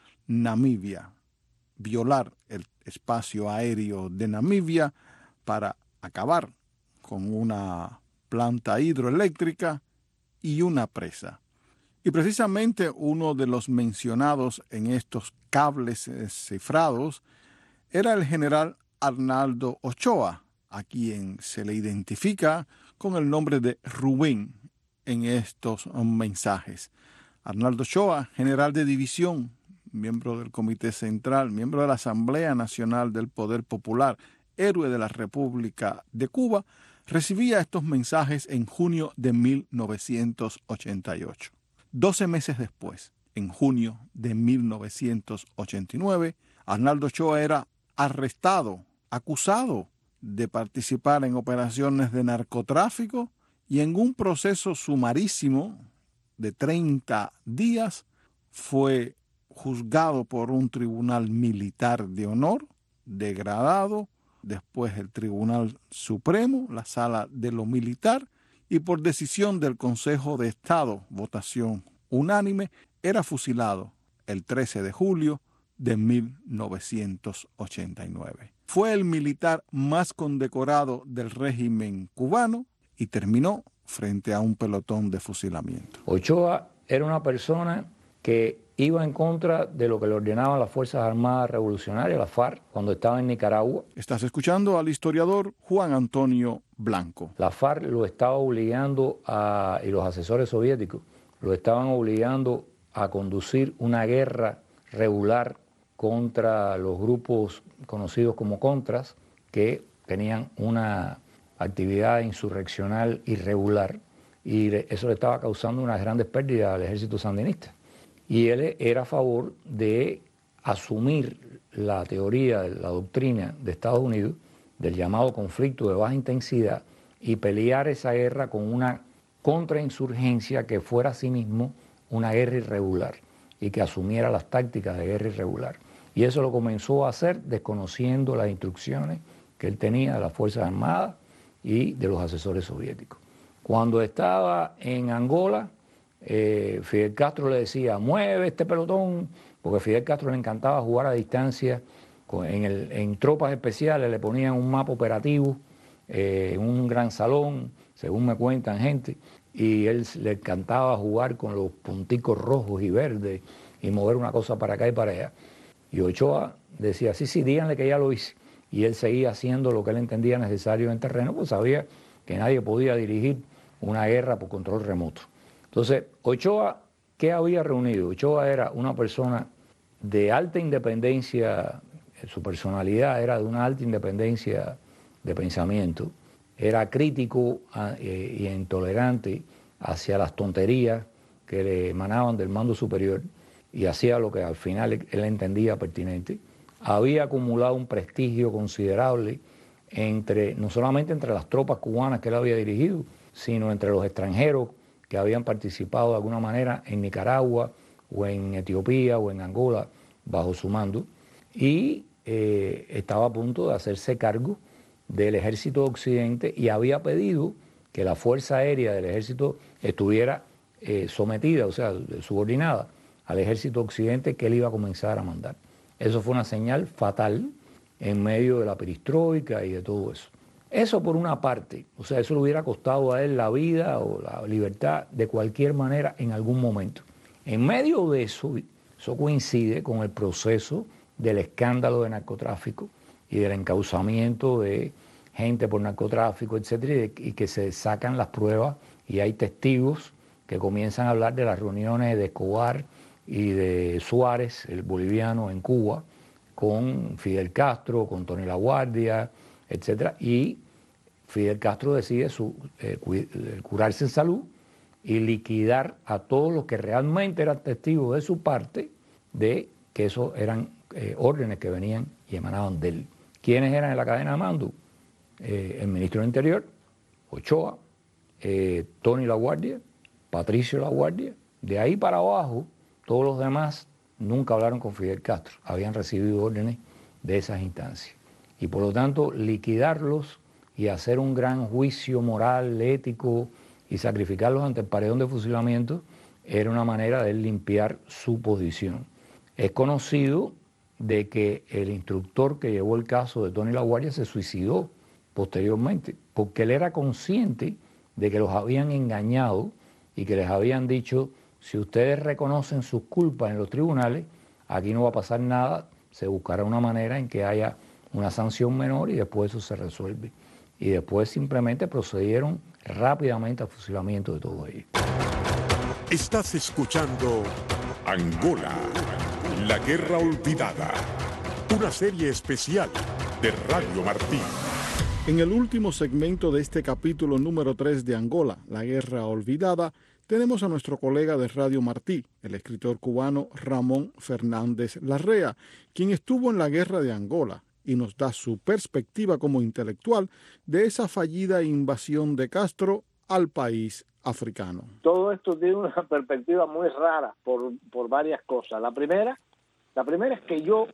Namibia, violar el espacio aéreo de Namibia para acabar con una planta hidroeléctrica y una presa. Y precisamente uno de los mencionados en estos cables cifrados era el general Arnaldo Ochoa, a quien se le identifica con el nombre de Rubén en estos mensajes. Arnaldo Ochoa, general de división, miembro del Comité Central, miembro de la Asamblea Nacional del Poder Popular, héroe de la República de Cuba, recibía estos mensajes en junio de mil novecientos ochenta y ocho. Doce meses después, en junio de mil novecientos ochenta y nueve, Arnaldo Ochoa era arrestado, acusado de participar en operaciones de narcotráfico y en un proceso sumarísimo de treinta días fue juzgado por un tribunal militar de honor, degradado, después el Tribunal Supremo, la Sala de lo Militar, y por decisión del Consejo de Estado, votación unánime, era fusilado el trece de julio de mil novecientos ochenta y nueve. Fue el militar más condecorado del régimen cubano y terminó frente a un pelotón de fusilamiento. Ochoa era una persona que iba en contra de lo que le ordenaban las Fuerzas Armadas Revolucionarias, la FARC, cuando estaba en Nicaragua. Estás escuchando al historiador Juan Antonio Blanco. La FARC lo estaba obligando, a, y los asesores soviéticos, lo estaban obligando a conducir una guerra regular contra los grupos conocidos como Contras, que tenían una actividad insurreccional irregular y eso le estaba causando unas grandes pérdidas al ejército sandinista. Y él era a favor de asumir la teoría, la doctrina de Estados Unidos del llamado conflicto de baja intensidad y pelear esa guerra con una contrainsurgencia que fuera a sí mismo una guerra irregular y que asumiera las tácticas de guerra irregular. Y eso lo comenzó a hacer desconociendo las instrucciones que él tenía de las Fuerzas Armadas y de los asesores soviéticos. Cuando estaba en Angola, eh, Fidel Castro le decía, mueve este pelotón, porque a Fidel Castro le encantaba jugar a distancia. En, el, en tropas especiales le ponían un mapa operativo eh, en un gran salón, según me cuentan gente, y él le encantaba jugar con los punticos rojos y verdes y mover una cosa para acá y para allá. Y Ochoa decía, sí, sí, díganle que ya lo hice. Y él seguía haciendo lo que él entendía necesario en terreno, pues sabía que nadie podía dirigir una guerra por control remoto. Entonces, Ochoa, ¿qué había reunido? Ochoa era una persona de alta independencia, su personalidad era de una alta independencia de pensamiento, era crítico e intolerante hacia las tonterías que le emanaban del mando superior y hacía lo que al final él entendía pertinente. Había acumulado un prestigio considerable entre, no solamente entre las tropas cubanas que él había dirigido, sino entre los extranjeros que habían participado de alguna manera en Nicaragua o en Etiopía o en Angola bajo su mando, y eh, estaba a punto de hacerse cargo del ejército de Occidente y había pedido que la fuerza aérea del ejército estuviera eh, sometida, o sea, subordinada al ejército Occidente que él iba a comenzar a mandar. Eso fue una señal fatal en medio de la perestroika y de todo eso. Eso por una parte, o sea, eso le hubiera costado a él la vida o la libertad de cualquier manera en algún momento. En medio de eso, eso coincide con el proceso del escándalo de narcotráfico y del encauzamiento de gente por narcotráfico, etcétera, y, de, y que se sacan las pruebas y hay testigos que comienzan a hablar de las reuniones de Escobar y de Suárez, el boliviano, en Cuba, con Fidel Castro, con Tony Laguardia, etcétera, y Fidel Castro decide su, eh, curarse en salud y liquidar a todos los que realmente eran testigos de su parte de que esos eran eh, órdenes que venían y emanaban de él. ¿Quiénes eran en la cadena de mando? Eh, el ministro del Interior, Ochoa, eh, Tony Laguardia, Patricio Laguardia. De ahí para abajo, todos los demás nunca hablaron con Fidel Castro, habían recibido órdenes de esas instancias. Y por lo tanto, liquidarlos y hacer un gran juicio moral, ético y sacrificarlos ante el paredón de fusilamiento era una manera de limpiar su posición. Es conocido de que el instructor que llevó el caso de Tony Laguardia se suicidó posteriormente, porque él era consciente de que los habían engañado y que les habían dicho, si ustedes reconocen sus culpas en los tribunales, aquí no va a pasar nada, se buscará una manera en que haya una sanción menor y después eso se resuelve. Y después simplemente procedieron rápidamente al fusilamiento de todos ellos. Estás escuchando Angola, la guerra olvidada, una serie especial de Radio Martí. En el último segmento de este capítulo número tres de Angola, la guerra olvidada, tenemos a nuestro colega de Radio Martí, el escritor cubano Ramón Fernández Larrea, quien estuvo en la guerra de Angola y nos da su perspectiva como intelectual de esa fallida invasión de Castro al país africano. Todo esto tiene una perspectiva muy rara por, por varias cosas. La primera, la primera es que yo,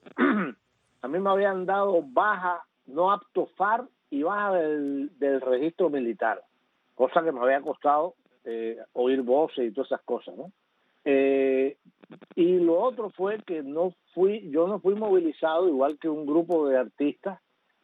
a mí me habían dado baja no apto F A R y baja del, del registro militar, cosa que me había costado eh, oír voces y todas esas cosas, ¿no? Eh, y lo otro fue que no fui, yo no fui movilizado igual que un grupo de artistas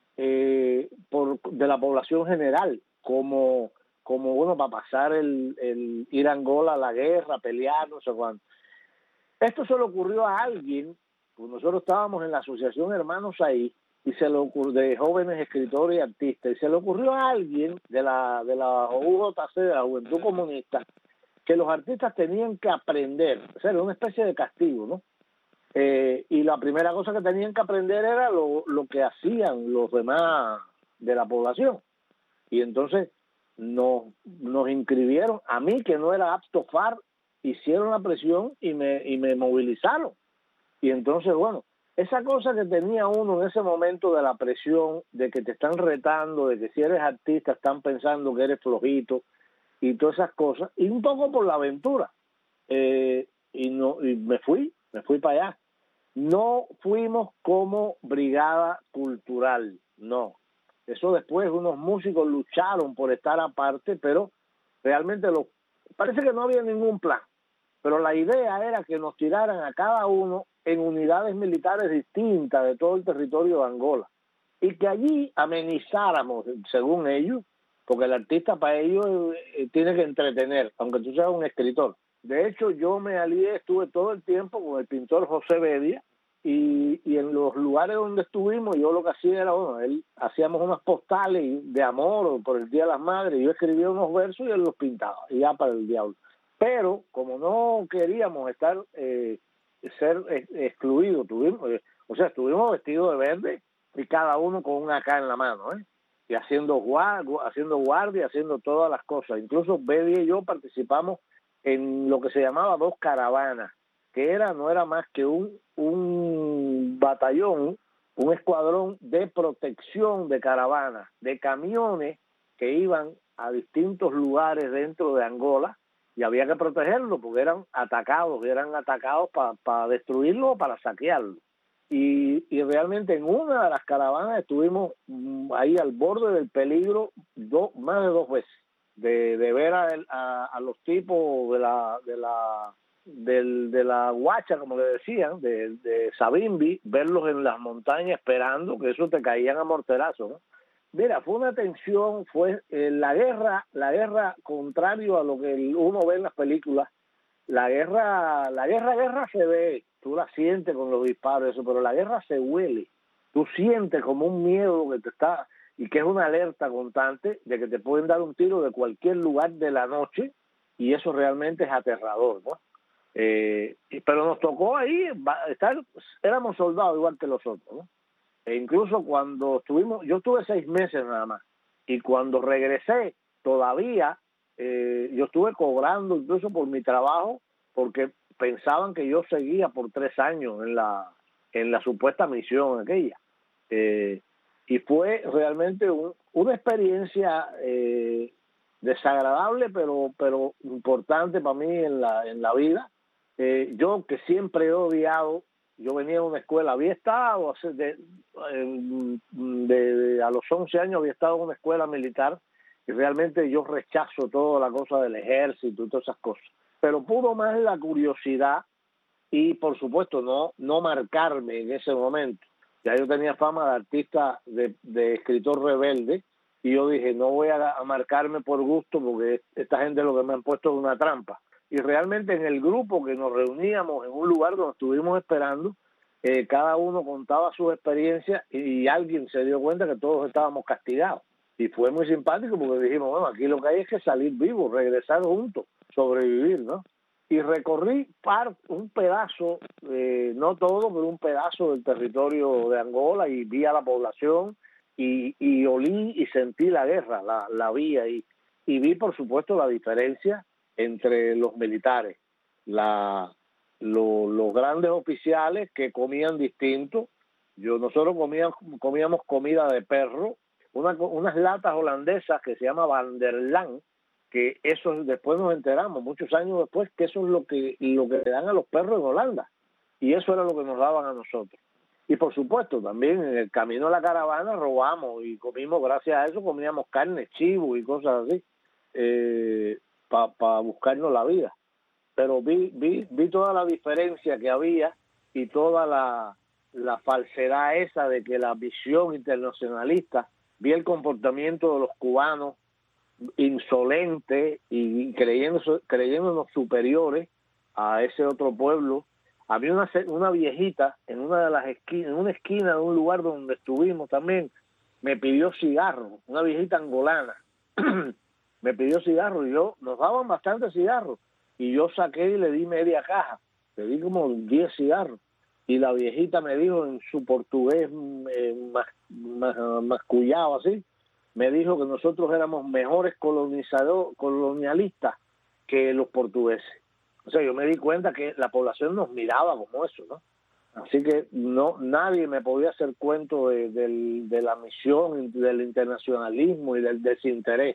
eh, por, de la población general, como, como bueno, para pasar el, el ir a Angola a la guerra, pelear, no sé cuánto. Esto se le ocurrió a alguien, pues nosotros estábamos en la asociación Hermanos ahí, y se le ocurrió, de jóvenes escritores y artistas, y se le ocurrió a alguien de la, de la U J C, de la Juventud Comunista, que los artistas tenían que aprender, o sea, era una especie de castigo, ¿no? Eh, y la primera cosa que tenían que aprender era lo, lo que hacían los demás de la población. Y entonces nos, nos inscribieron, a mí que no era apto F A R, hicieron la presión y me, y me movilizaron. Y entonces, bueno, esa cosa que tenía uno en ese momento de la presión, de que te están retando, de que si eres artista están pensando que eres flojito y todas esas cosas, y un poco por la aventura. Eh, y, no, y me fui, me fui para allá. No fuimos como brigada cultural, no. Eso después unos músicos lucharon por estar aparte, pero realmente lo, parece que no había ningún plan. Pero la idea era que nos tiraran a cada uno en unidades militares distintas de todo el territorio de Angola y que allí amenizáramos, según ellos, porque el artista para ellos eh, tiene que entretener, aunque tú seas un escritor. De hecho, yo me alié, estuve todo el tiempo con el pintor José Bedia, y, y en los lugares donde estuvimos, yo lo que hacía era, bueno, él hacíamos unas postales de amor por el Día de las Madres, yo escribía unos versos y él los pintaba, y ya para el diablo. Pero, como no queríamos estar, eh, ser eh, excluidos, tuvimos, eh, o sea, estuvimos vestidos de verde y cada uno con una A K en la mano, ¿eh? Y haciendo, guard, haciendo guardia, haciendo todas las cosas. Incluso Bedia y yo participamos en lo que se llamaba dos caravanas, que era no era más que un, un batallón, un escuadrón de protección de caravanas, de camiones que iban a distintos lugares dentro de Angola y había que protegerlos porque eran atacados, eran atacados para pa destruirlos o para saquearlos. Y, y realmente en una de las caravanas estuvimos ahí al borde del peligro do, más de dos veces. De, de ver a, a, a los tipos de la de la del, de la guacha, como le decían, de, de Sabimbi, verlos en las montañas esperando que eso te caían a morterazos, ¿no? Mira, fue una tensión, fue eh, la guerra, la guerra contrario a lo que uno ve en las películas. La guerra, la guerra, guerra se ve, tú la sientes con los disparos, eso, pero la guerra se huele. Tú sientes como un miedo que te está, y que es una alerta constante de que te pueden dar un tiro de cualquier lugar de la noche, y eso realmente es aterrador, ¿no? Eh, pero nos tocó ahí estar, éramos soldados igual que los otros, ¿no? E incluso cuando estuvimos, yo estuve seis meses nada más, y cuando regresé, todavía, eh, yo estuve cobrando incluso por mi trabajo, porque pensaban que yo seguía por tres años en la, en la supuesta misión aquella. Eh, y fue realmente un, una experiencia eh, desagradable, pero, pero importante para mí en la, en la vida. Eh, yo que siempre he odiado, yo venía de una escuela, había estado de, de, de, de, a los once años había estado en una escuela militar y realmente yo rechazo toda la cosa del ejército y todas esas cosas. Pero pudo más la curiosidad y por supuesto no, no marcarme en ese momento. Ya yo tenía fama de artista, de, de escritor rebelde, y yo dije, no voy a, a marcarme por gusto porque esta gente lo que me han puesto es una trampa. Y realmente en el grupo que nos reuníamos en un lugar donde estuvimos esperando, eh, cada uno contaba sus experiencias y, y alguien se dio cuenta que todos estábamos castigados. Y fue muy simpático porque dijimos, bueno, aquí lo que hay es que salir vivos, regresar juntos, sobrevivir, ¿no? Y recorrí par, un pedazo, eh, no todo, pero un pedazo del territorio de Angola y vi a la población y, y olí y sentí la guerra, la, la vi ahí. Y vi, por supuesto, la diferencia entre los militares, la, lo, los grandes oficiales que comían distinto. Yo, nosotros comíamos, comíamos comida de perro, una, unas latas holandesas que se llama Van der Laan, que eso después nos enteramos, muchos años después, que eso es lo que, lo que le dan a los perros en Holanda, y eso era lo que nos daban a nosotros. Y por supuesto, también en el camino de la caravana robamos y comimos, gracias a eso, comíamos carne, chivo y cosas así, eh, para pa buscarnos la vida. Pero vi, vi, vi toda la diferencia que había y toda la, la falsedad esa de que la visión internacionalista, vi el comportamiento de los cubanos insolente y creyéndose, creyéndonos superiores a ese otro pueblo. Había una, una viejita en una de las esquinas, en una esquina de un lugar donde estuvimos también, me pidió cigarros, una viejita angolana, me pidió cigarros y yo, nos daban bastantes cigarros y yo saqué y le di media caja, le di como diez cigarros y la viejita me dijo en su portugués eh, mas, mas, mascullado así, me dijo que nosotros éramos mejores colonizador, colonialistas que los portugueses. O sea, yo me di cuenta que la población nos miraba como eso, ¿no? Así que no, nadie me podía hacer cuento de, de, de la misión, del internacionalismo y del desinterés,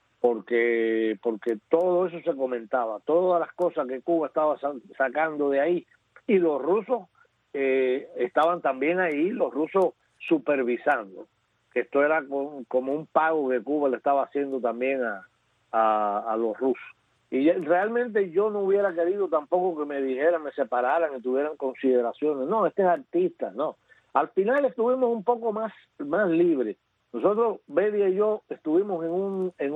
porque, porque todo eso se comentaba, todas las cosas que Cuba estaba sacando de ahí, y los rusos eh, estaban también ahí, los rusos supervisando, que esto era con, como un pago que Cuba le estaba haciendo también a, a, a los rusos. Y realmente yo no hubiera querido tampoco que me dijeran, me separaran y tuvieran consideraciones. No, este es artista, no. Al final estuvimos un poco más, más libres. Nosotros, Bedia y yo, estuvimos en un, en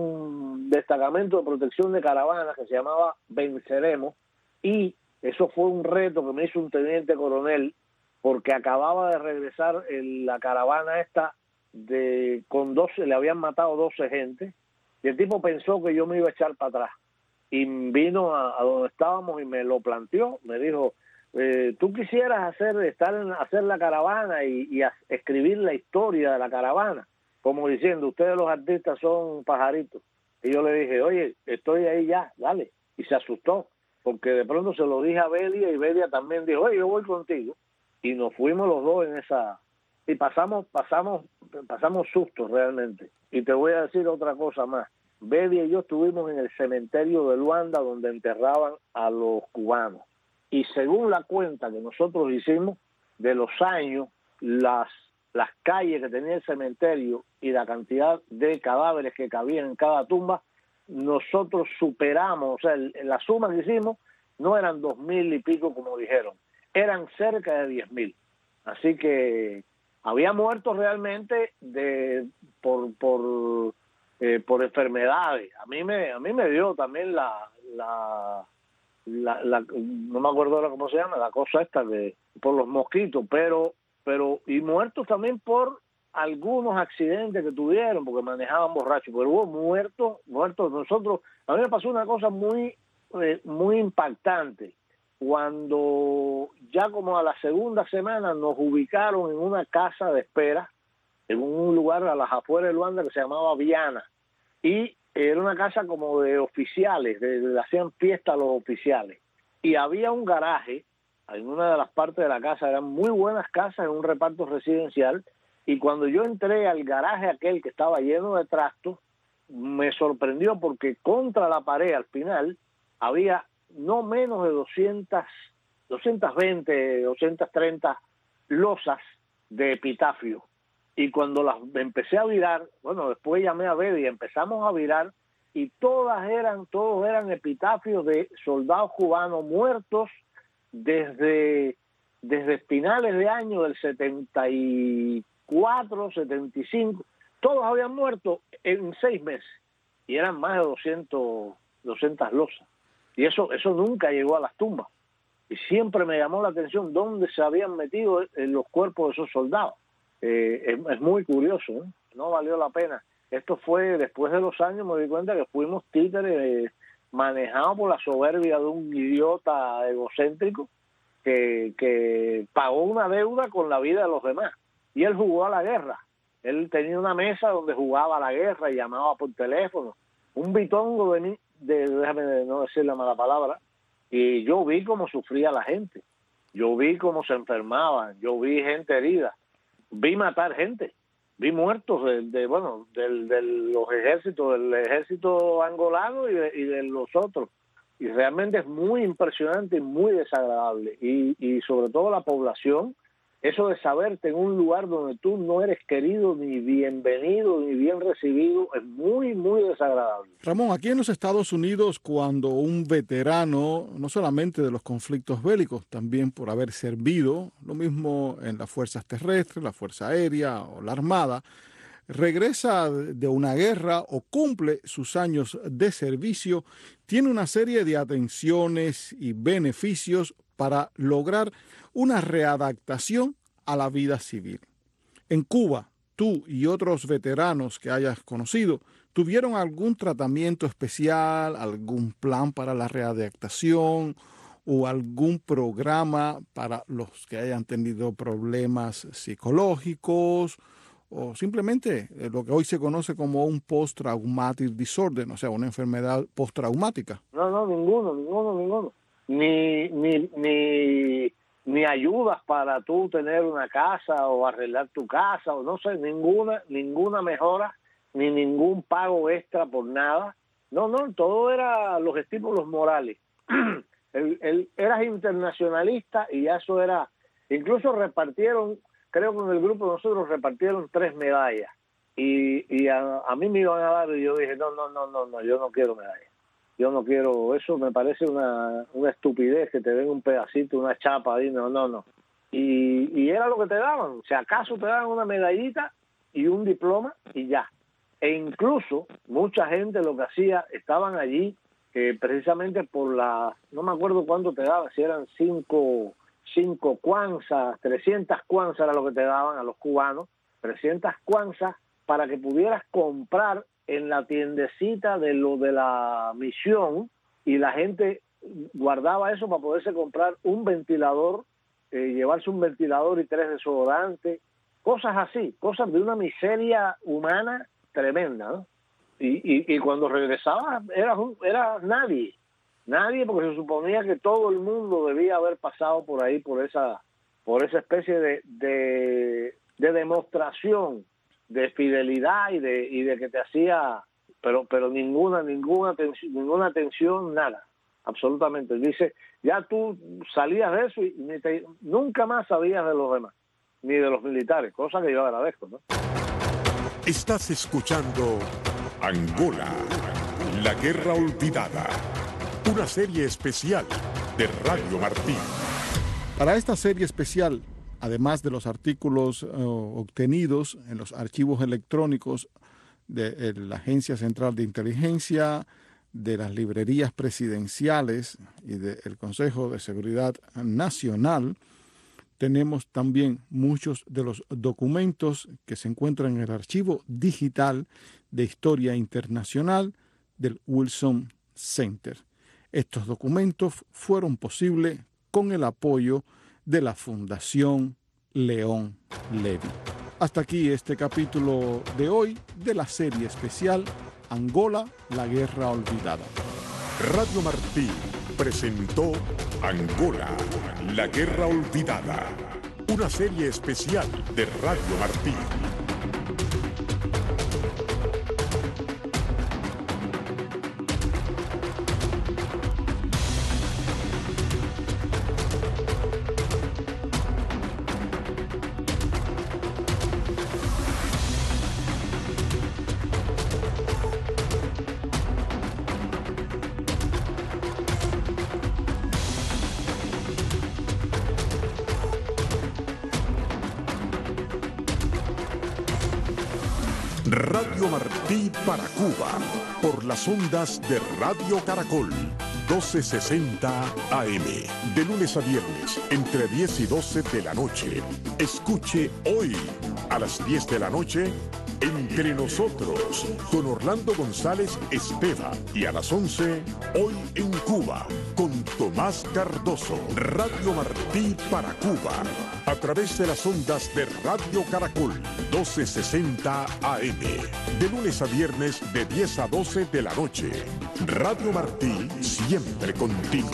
un destacamento de protección de caravanas que se llamaba Venceremos, y eso fue un reto que me hizo un teniente coronel, porque acababa de regresar en la caravana esta de con doce, le habían matado doce gente, y el tipo pensó que yo me iba a echar para atrás, y vino a, a donde estábamos y me lo planteó, me dijo, eh, tú quisieras hacer estar en, hacer la caravana y, y a, escribir la historia de la caravana, como diciendo, ustedes los artistas son pajaritos. Y yo le dije, oye, estoy ahí ya, dale. Y se asustó, porque de pronto se lo dije a Bedia, y Bedia también dijo, oye, yo voy contigo. Y nos fuimos los dos en esa... Y pasamos, pasamos, pasamos sustos realmente. Y te voy a decir otra cosa más. Bedia y yo estuvimos en el cementerio de Luanda, donde enterraban a los cubanos. Y según la cuenta que nosotros hicimos de los años, las, las calles que tenía el cementerio y la cantidad de cadáveres que cabían en cada tumba, nosotros superamos, o sea, el, la suma que hicimos no eran dos mil y pico como dijeron, eran cerca de diez mil. Así que había muertos realmente de por por eh, por enfermedades. A mí me a mí me dio también la la, la, la no me acuerdo ahora cómo se llama, la cosa esta de por los mosquitos, pero pero y muertos también por algunos accidentes que tuvieron porque manejaban borrachos, pero hubo muertos, muertos. Nosotros, a mí me pasó una cosa muy eh, muy impactante. Cuando ya como a la segunda semana nos ubicaron en una casa de espera, en un lugar a las afueras de Luanda que se llamaba Viana, y era una casa como de oficiales, de, de, hacían fiesta a los oficiales, y había un garaje en una de las partes de la casa, eran muy buenas casas en un reparto residencial, y cuando yo entré al garaje aquel que estaba lleno de trastos, me sorprendió porque contra la pared al final había no menos de doscientas, doscientas veinte, doscientas treinta losas de epitafio. Y cuando las empecé a virar, bueno, después llamé a Bedia y empezamos a virar, y todas eran, todos eran epitafios de soldados cubanos muertos desde, desde finales de año del setenta y cuatro, setenta y cinco, todos habían muerto en seis meses, y eran más de doscientas, doscientas losas. Y eso eso nunca llegó a las tumbas. Y siempre me llamó la atención dónde se habían metido en los cuerpos de esos soldados. Eh, es, es muy curioso, ¿eh? No valió la pena. Esto fue, después de los años me di cuenta que fuimos títeres eh, manejados por la soberbia de un idiota egocéntrico que, que pagó una deuda con la vida de los demás. Y él jugó a la guerra. Él tenía una mesa donde jugaba a la guerra y llamaba por teléfono. Un bitongo de mí, de, déjame no decir la mala palabra, y yo vi cómo sufría la gente, yo vi cómo se enfermaban, yo vi gente herida, vi matar gente, vi muertos de, de bueno, del, de los ejércitos, del ejército angolano y de, y de los otros, y realmente es muy impresionante y muy desagradable, y, y sobre todo la población, eso de saberte en un lugar donde tú no eres querido, ni bienvenido, ni bien recibido, es muy, muy desagradable. Ramón, aquí en los Estados Unidos, cuando un veterano, no solamente de los conflictos bélicos, también por haber servido, lo mismo en las fuerzas terrestres, la Fuerza Aérea o la Armada, regresa de una guerra o cumple sus años de servicio, tiene una serie de atenciones y beneficios para lograr una readaptación a la vida civil. En Cuba, tú y otros veteranos que hayas conocido, ¿tuvieron algún tratamiento especial, algún plan para la readaptación o algún programa para los que hayan tenido problemas psicológicos o simplemente eh, lo que hoy se conoce como un post-traumatic disorder, o sea, una enfermedad postraumática? No, no, ninguno, ninguno, ninguno. Ni, ni, ni, ni ayudas para tú tener una casa o arreglar tu casa, o no sé, ninguna, ninguna mejora, ni ningún pago extra por nada. No, no, todo era los estímulos morales. el, el, eras internacionalista y ya eso era, incluso repartieron, creo que en el grupo de nosotros repartieron tres medallas y, y a, a mí me iban a dar y yo dije, no, no, no, no, no, yo no quiero medallas. Yo no quiero, eso me parece una, una estupidez que te den un pedacito, una chapa ahí, no, no, no. Y, y era lo que te daban, si acaso te daban una medallita y un diploma y ya. E incluso mucha gente lo que hacía, estaban allí eh, precisamente por la, no me acuerdo cuánto te daban, si eran cinco, cinco cuanzas, trescientas cuanzas era lo que te daban a los cubanos, trescientas cuanzas para que pudieras comprar en la tiendecita de lo de la misión, y la gente guardaba eso para poderse comprar un ventilador, eh, llevarse un ventilador y tres desodorantes, cosas así, cosas de una miseria humana tremenda, ¿no? Y, y, y cuando regresaba era, era nadie, nadie, porque se suponía que todo el mundo debía haber pasado por ahí, por esa, por esa especie de, de, de demostración de fidelidad y de y de que te hacía, pero pero ninguna ninguna atención, ninguna atención, nada, absolutamente. Dice, ya tú salías de eso y ni te, nunca más sabías de los demás, ni de los militares, cosa que yo agradezco, ¿no? Estás escuchando Angola, la guerra olvidada, una serie especial de Radio Martí. Para esta serie especial, además de los artículos uh, obtenidos en los archivos electrónicos de, de la Agencia Central de Inteligencia, de las librerías presidenciales y del Consejo de Seguridad Nacional, tenemos también muchos de los documentos que se encuentran en el archivo digital de Historia Internacional del Wilson Center. Estos documentos fueron posibles con el apoyo de la Fundación León Levy. Hasta aquí este capítulo de hoy de la serie especial Angola, la guerra olvidada. Radio Martí presentó Angola, la guerra olvidada, una serie especial de Radio Martí. Radio Martí para Cuba, por las ondas de Radio Caracol, doce sesenta A M, de lunes a viernes, entre diez y doce de la noche. Escuche hoy, a las diez de la noche, Entre Nosotros, con Orlando González Esteva, y a las once, Hoy en Cuba, con Tomás Cardoso. Radio Martí para Cuba, a través de las ondas de Radio Caracol, doce sesenta A M, de lunes a viernes, de diez a doce de la noche. Radio Martí, siempre contigo.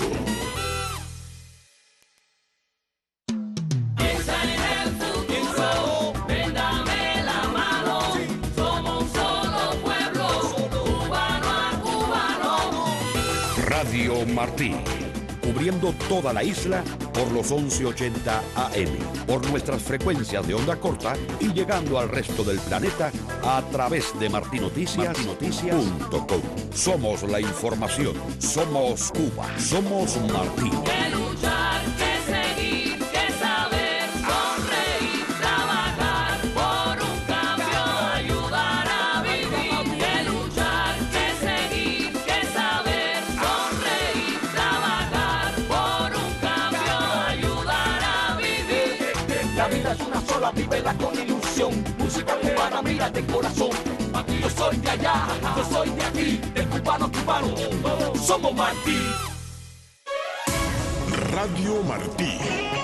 Radio Martí, cubriendo toda la isla por los once ochenta A M, por nuestras frecuencias de onda corta y llegando al resto del planeta a través de martinoticias punto com. Somos la información, somos Cuba, somos Martí. Que luchar, que seguir, que saber, sonreír, trabajar por un cambio, ayudar a vivir. Que luchar, que seguir, que saber, sonreír, trabajar por un cambio, ayudar a vivir. La vida es una sola, vívela con ilusión. Música cubana, mira de corazón. Aquí yo soy de allá, yo soy de aquí, del cubano cubano, somos Martí. Radio Martí.